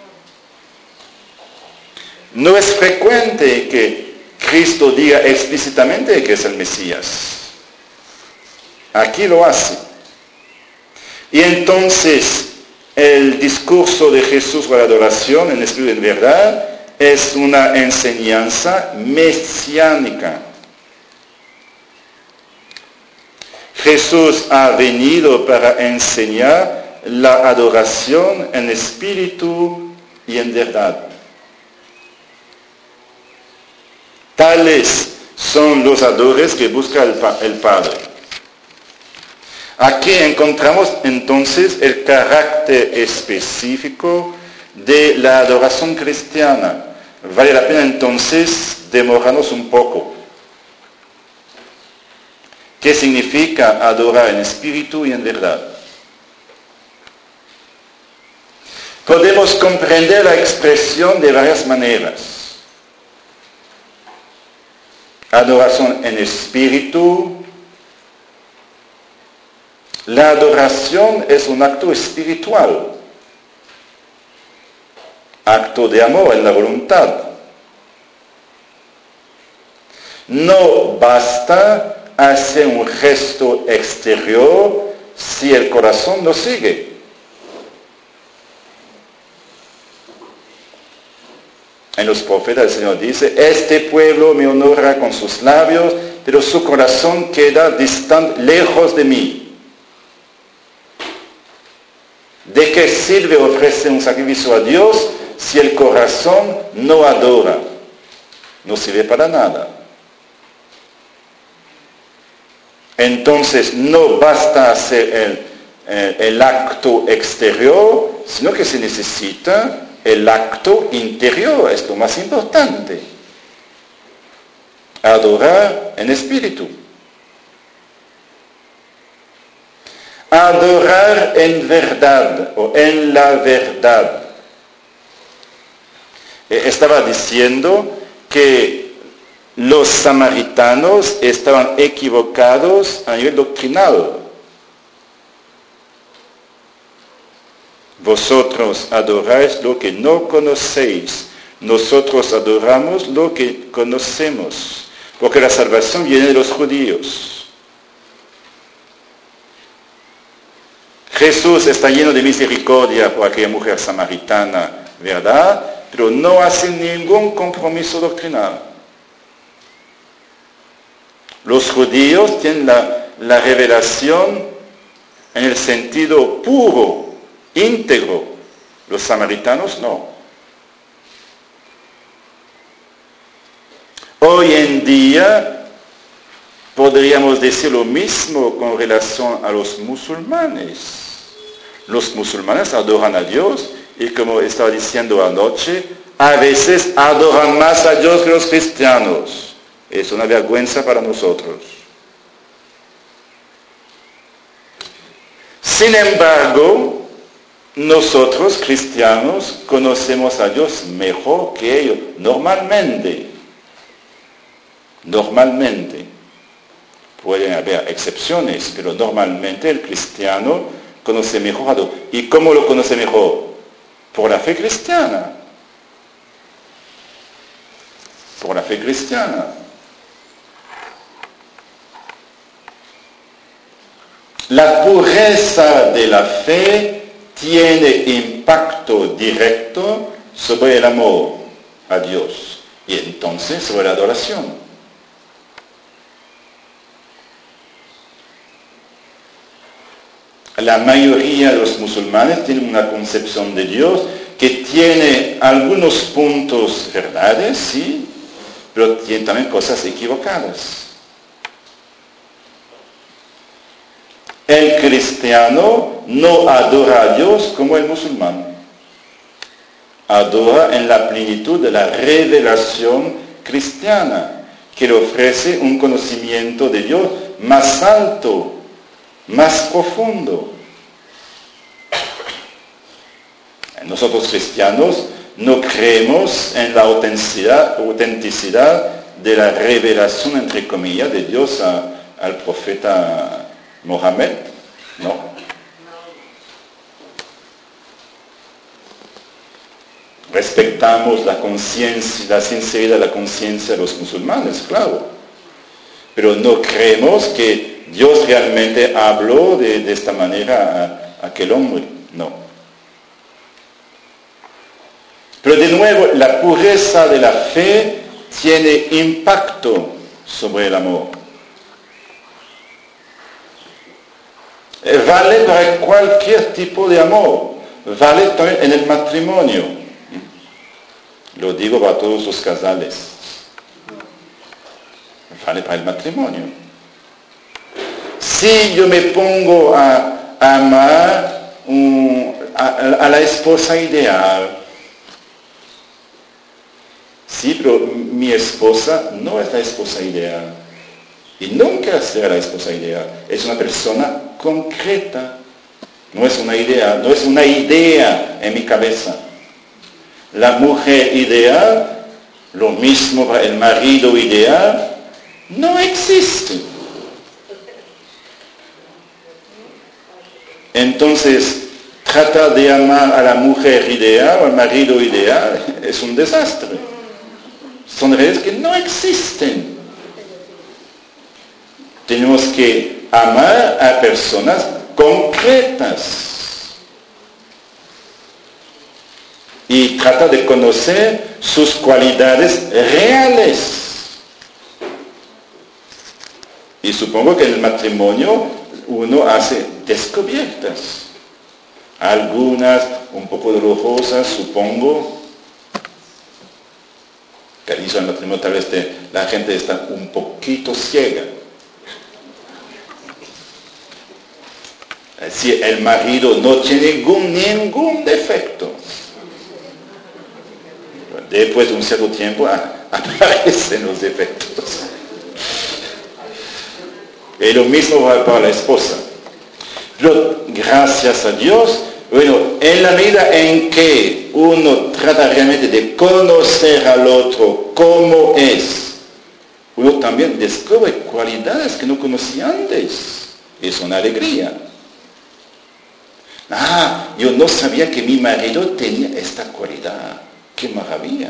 Speaker 1: No es frecuente que Cristo diga explícitamente que es el Mesías. Aquí lo hace. Y entonces el discurso de Jesús con la adoración en espíritu y en verdad es una enseñanza mesiánica. Jesús ha venido para enseñar la adoración en espíritu y en verdad. Tales son los adoradores que busca el Padre. Aquí encontramos entonces el carácter específico de la adoración cristiana. Vale la pena entonces demorarnos un poco. ¿Qué significa adorar en espíritu y en verdad? Podemos comprender la expresión de varias maneras. Adoración en espíritu. La adoración es un acto espiritual, acto de amor en la voluntad. No basta hacer un gesto exterior si el corazón no sigue. En los profetas el Señor dice, este pueblo me honra con sus labios, pero su corazón queda distante, lejos de mí. ¿De qué sirve ofrecer un sacrificio a Dios si el corazón no adora? No sirve para nada. Entonces no basta hacer el acto exterior, sino que se necesita el acto interior, es lo más importante. Adorar en espíritu. Adorar en verdad o en la verdad. Estaba diciendo que los samaritanos estaban equivocados a nivel doctrinal. Vosotros adoráis lo que no conocéis. Nosotros adoramos lo que conocemos. Porque la salvación viene de los judíos. Jesús está lleno de misericordia por aquella mujer samaritana, ¿verdad? Pero no hace ningún compromiso doctrinal. Los judíos tienen la revelación en el sentido puro, íntegro. Los samaritanos no. Hoy en día podríamos decir lo mismo con relación a los musulmanes. Los musulmanes adoran a Dios y, como estaba diciendo anoche, a veces adoran más a Dios que los cristianos. Es una vergüenza para nosotros. Sin embargo, nosotros cristianos conocemos a Dios mejor que ellos, normalmente. Normalmente. Pueden haber excepciones, pero normalmente el cristiano conoce mejor a Dios. ¿Y cómo lo conoce mejor? Por la fe cristiana. Por la fe cristiana. La pureza de la fe tiene impacto directo sobre el amor a Dios y entonces sobre la adoración. La mayoría de los musulmanes tienen una concepción de Dios que tiene algunos puntos verdades, sí, pero tiene también cosas equivocadas. El cristiano no adora a Dios como el musulmán. Adora en la plenitud de la revelación cristiana, que le ofrece un conocimiento de Dios más alto, más profundo. Nosotros cristianos no creemos en la autenticidad de la revelación, entre comillas, de Dios al profeta Mohammed, ¿no? Respetamos la conciencia, la sinceridad de la conciencia de los musulmanes, claro. Pero no creemos que Dios realmente habló de esta manera a aquel hombre, no. Pero de nuevo, la pureza de la fe tiene impacto sobre el amor. Vale para cualquier tipo de amor. Vale también en el matrimonio. Lo digo para todos los casales. Vale para el matrimonio. Si yo me pongo a amar a la esposa ideal, sí, pero mi esposa no es la esposa ideal. Y nunca será la esposa ideal. Es una persona concreta No es una idea en mi cabeza. La mujer ideal, lo mismo para el marido ideal, no existe. Entonces, tratar de amar a la mujer ideal o al marido ideal es un desastre. Son redes que no existen. Tenemos que amar a personas concretas y tratar de conocer sus cualidades reales. Y supongo que en el matrimonio uno hace descubiertas. Algunas un poco dolorosas, supongo. Que al inicio del matrimonio tal vez la gente está un poquito ciega. Si el marido no tiene ningún defecto, después de un cierto tiempo aparecen los defectos. Y lo mismo va para la esposa. Pero gracias a Dios, bueno, en la medida en que uno trata realmente de conocer al otro como es, uno también descubre cualidades que no conocía antes. Es una alegría. Yo no sabía que mi marido tenía esta cualidad. ¡Qué maravilla!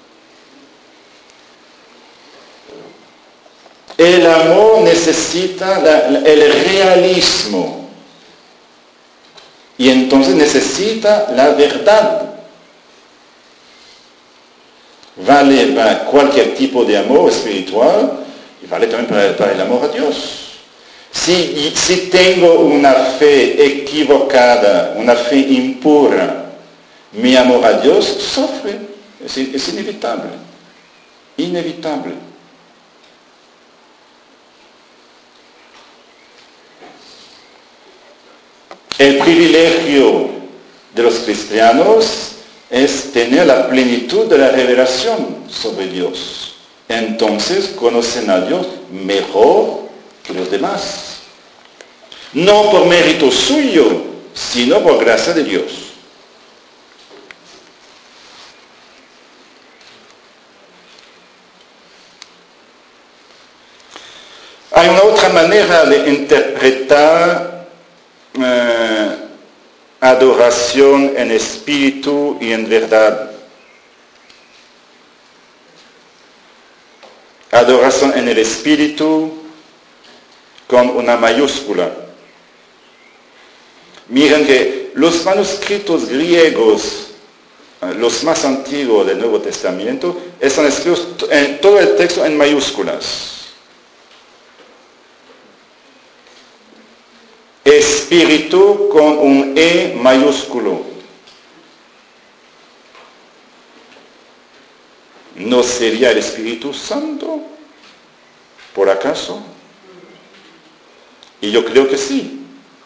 Speaker 1: El amor necesita el realismo. Y entonces necesita la verdad. Vale para cualquier tipo de amor espiritual y vale también para el amor a Dios. Si tengo una fe equivocada, una fe impura, mi amor a Dios sufre. Es inevitable. Inevitable. El privilegio de los cristianos es tener la plenitud de la revelación sobre Dios. Entonces conocen a Dios mejor que los demás. No por mérito suyo, sino por gracia de Dios. Hay una otra manera de interpretar adoración en espíritu y en verdad. Adoración en el espíritu con una mayúscula. Miren que los manuscritos griegos, los más antiguos del Nuevo Testamento, están escritos en todo el texto en mayúsculas. Espíritu con un E mayúsculo. ¿No sería el Espíritu Santo? ¿Por acaso? Y yo creo que sí.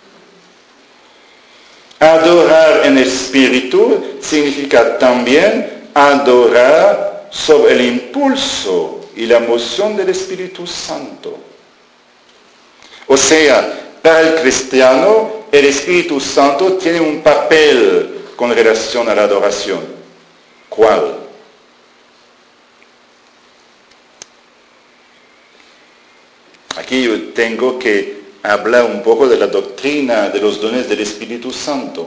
Speaker 1: Adorar en espíritu significa también adorar sobre el impulso y la moción del Espíritu Santo. O sea, para el cristiano, el Espíritu Santo tiene un papel con relación a la adoración. ¿Cuál? Aquí yo tengo que hablar un poco de la doctrina de los dones del Espíritu Santo.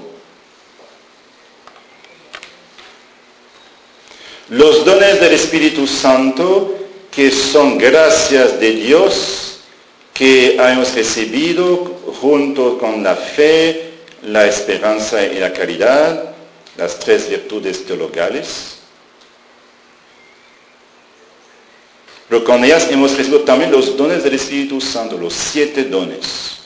Speaker 1: Los dones del Espíritu Santo, que son gracias de Dios, que hemos recibido junto con la fe, la esperanza y la caridad, las tres virtudes teologales. Pero con ellas hemos recibido también los dones del Espíritu Santo, los 7 dones.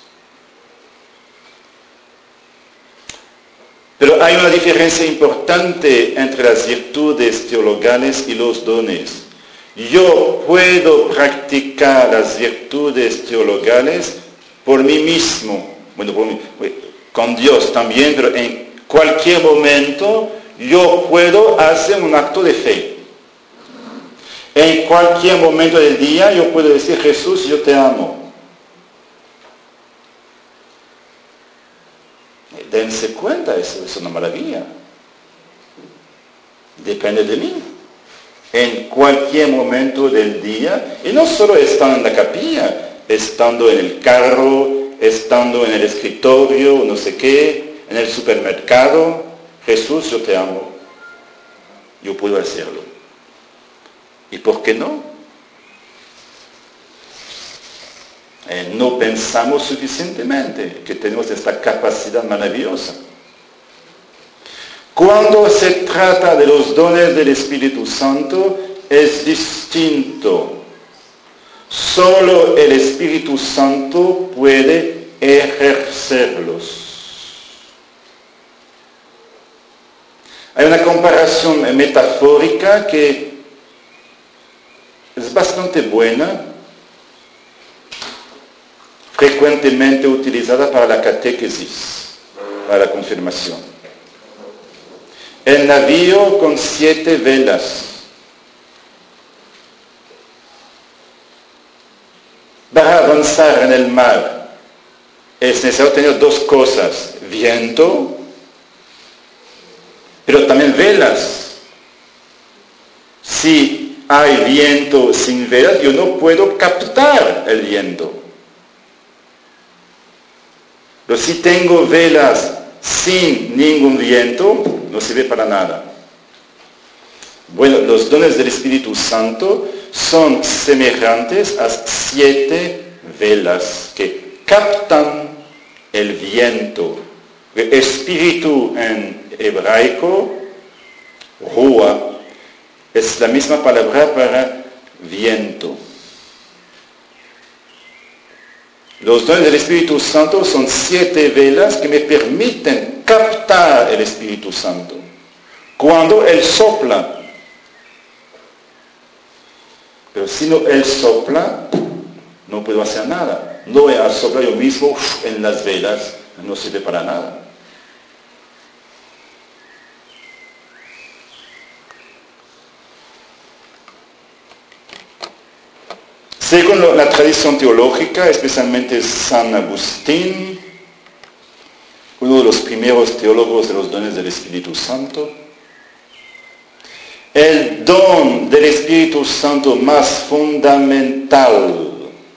Speaker 1: Pero hay una diferencia importante entre las virtudes teologales y los dones. Yo puedo practicar las virtudes teologales por mí mismo, con Dios también, pero en cualquier momento yo puedo hacer un acto de fe. En cualquier momento del día yo puedo decir, Jesús, yo te amo. dense cuenta, eso es una maravilla. Depende de mí. En cualquier momento del día, y no solo estando en la capilla, estando en el carro, estando en el escritorio, no sé qué, en el supermercado. Jesús, yo te amo. Yo puedo hacerlo. ¿Y por qué no? No pensamos suficientemente que tenemos esta capacidad maravillosa. Cuando se trata de los dones del Espíritu Santo, es distinto. Solo el Espíritu Santo puede ejercerlos. Hay una comparación metafórica que es bastante buena, frecuentemente utilizada para la catequesis, para la confirmación. El navío con 7 velas. Para avanzar en el mar es necesario tener 2 cosas: viento, pero también velas. Si hay viento sin velas, yo no puedo captar el viento. Pero si tengo velas sin ningún viento, no sirve para nada. Bueno, los dones del Espíritu Santo son semejantes a 7 velas que captan el viento. El espíritu en hebraico, ruah, es la misma palabra para viento. Los dones del Espíritu Santo son 7 velas que me permiten captar el Espíritu Santo. Cuando Él sopla. Pero si no Él sopla, no puedo hacer nada. No voy a soplar yo mismo en las velas, no sirve para nada. Según la tradición teológica, especialmente San Agustín, uno de los primeros teólogos de los dones del Espíritu Santo, el don del Espíritu Santo más fundamental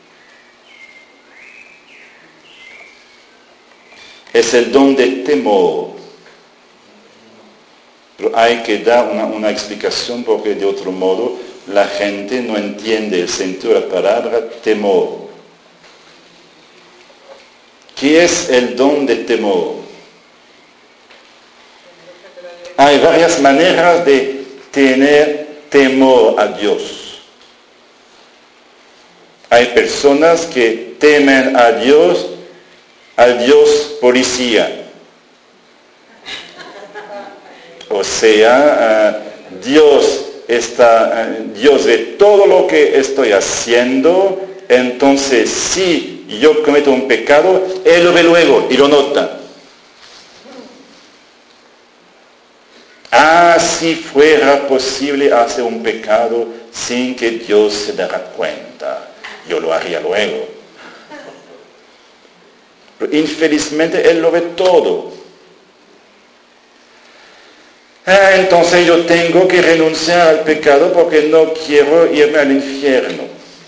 Speaker 1: es el don de temor. Pero hay que dar una explicación porque de otro modo la gente no entiende el sentido de la palabra temor. ¿Qué es el don de temor? Hay varias maneras de tener temor a Dios. Hay personas que temen a Dios, al Dios policía. O sea, Dios ve todo lo que estoy haciendo, entonces si yo cometo un pecado, Él lo ve luego y lo nota. Si fuera posible hacer un pecado sin que Dios se diera cuenta, yo lo haría luego. Pero infelizmente Él lo ve todo. Entonces yo tengo que renunciar al pecado porque no quiero irme al infierno.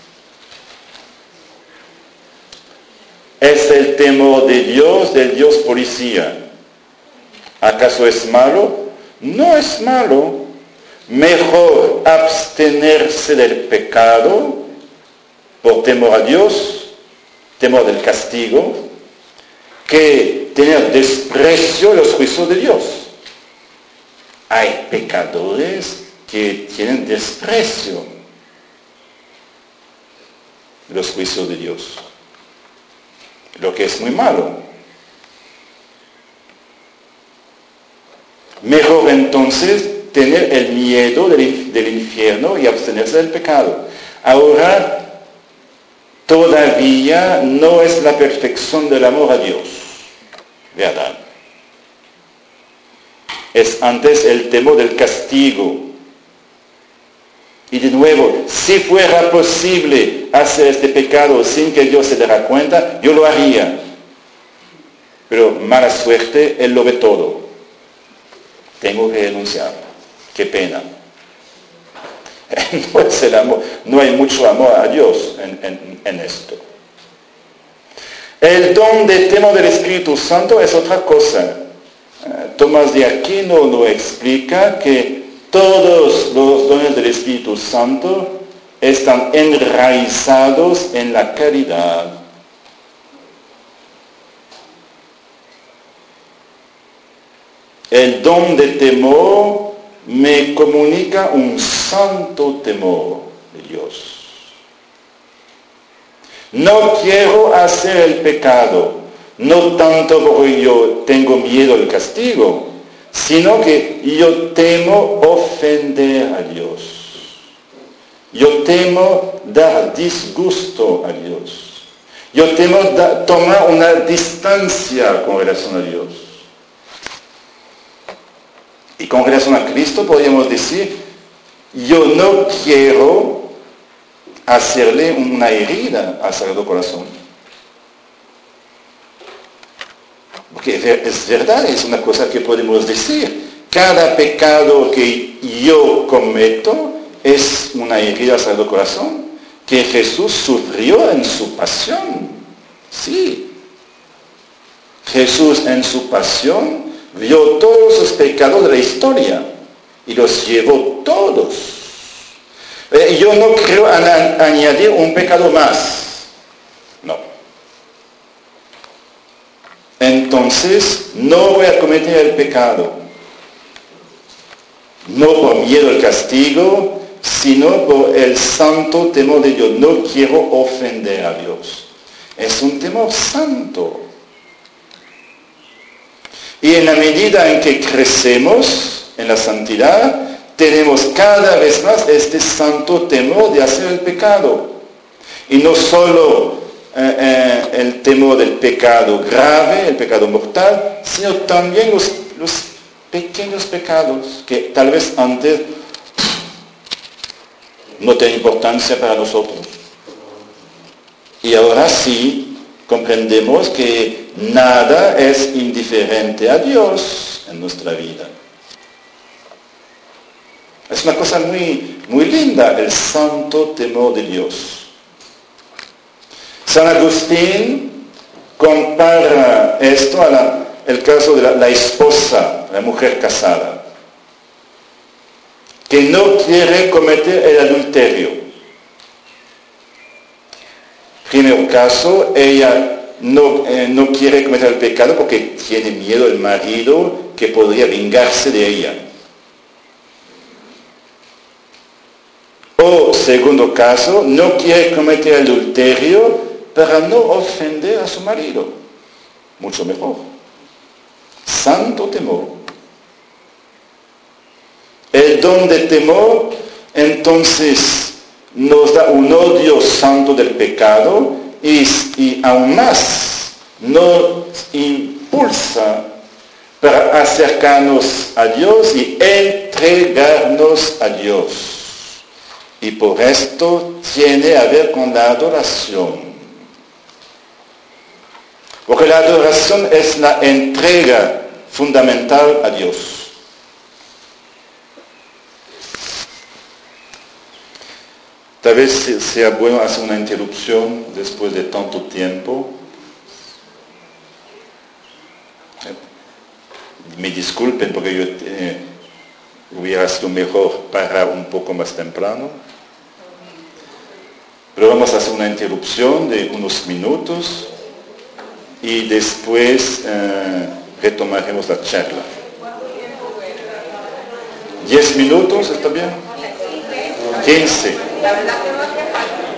Speaker 1: Es el temor de Dios, del Dios policía. ¿Acaso es malo? No es malo. Mejor abstenerse del pecado por temor a Dios, temor del castigo, que tener desprecio de los juicios de Dios. Hay pecadores que tienen desprecio de los juicios de Dios, lo que es muy malo. Mejor entonces tener el miedo del infierno y abstenerse del pecado. Ahora, todavía no es la perfección del amor a Dios, de Adán. Es antes el temor del castigo. Y de nuevo, si fuera posible hacer este pecado sin que Dios se diera cuenta, yo lo haría. Pero mala suerte, Él lo ve todo. Tengo que renunciar. Qué pena. No es el amor, no hay mucho amor a Dios en esto. El don de temor del Espíritu Santo es otra cosa. Tomás de Aquino nos explica que todos los dones del Espíritu Santo están enraizados en la caridad. El don de temor me comunica un santo temor de Dios. No quiero hacer el pecado, no tanto porque yo tengo miedo al castigo, sino que yo temo ofender a Dios. Yo temo dar disgusto a Dios. Yo temo tomar una distancia con relación a Dios. Y con relación a Cristo podríamos decir, yo no quiero hacerle una herida al Sagrado Corazón. Porque es verdad, es una cosa que podemos decir. Cada pecado que yo cometo es una herida al Sagrado Corazón que Jesús sufrió en su pasión. Sí. Jesús en su pasión vio todos los pecados de la historia y los llevó todos. Yo no quiero añadir un pecado más. No. Entonces, no voy a cometer el pecado. No por miedo al castigo, sino por el santo temor de Dios. No quiero ofender a Dios. Es un temor santo. Y en la medida en que crecemos en la santidad, tenemos cada vez más este santo temor de hacer el pecado. Y no solo el temor del pecado grave, el pecado mortal, sino también los pequeños pecados que tal vez antes no tenían importancia para nosotros. Y ahora sí comprendemos que nada es indiferente a Dios en nuestra vida. Es una cosa muy, muy linda, el santo temor de Dios. San Agustín compara esto al caso de la esposa, la mujer casada, que no quiere cometer el adulterio. Primer caso, ella no quiere cometer el pecado porque tiene miedo al marido que podría vengarse de ella. O, segundo caso, no quiere cometer adulterio para no ofender a su marido. Mucho mejor. Santo temor. El don de temor, entonces, nos da un odio santo del pecado y aún más nos impulsa para acercarnos a Dios y entregarnos a Dios. Y por esto tiene que ver con la adoración. Porque la adoración es la entrega fundamental a Dios. Tal vez sea bueno hacer una interrupción después de tanto tiempo. Me disculpen porque yo hubiera sido mejor parar un poco más temprano. Pero vamos a hacer una interrupción de unos minutos y después retomaremos la charla. 10 minutos, ¿está bien? 15.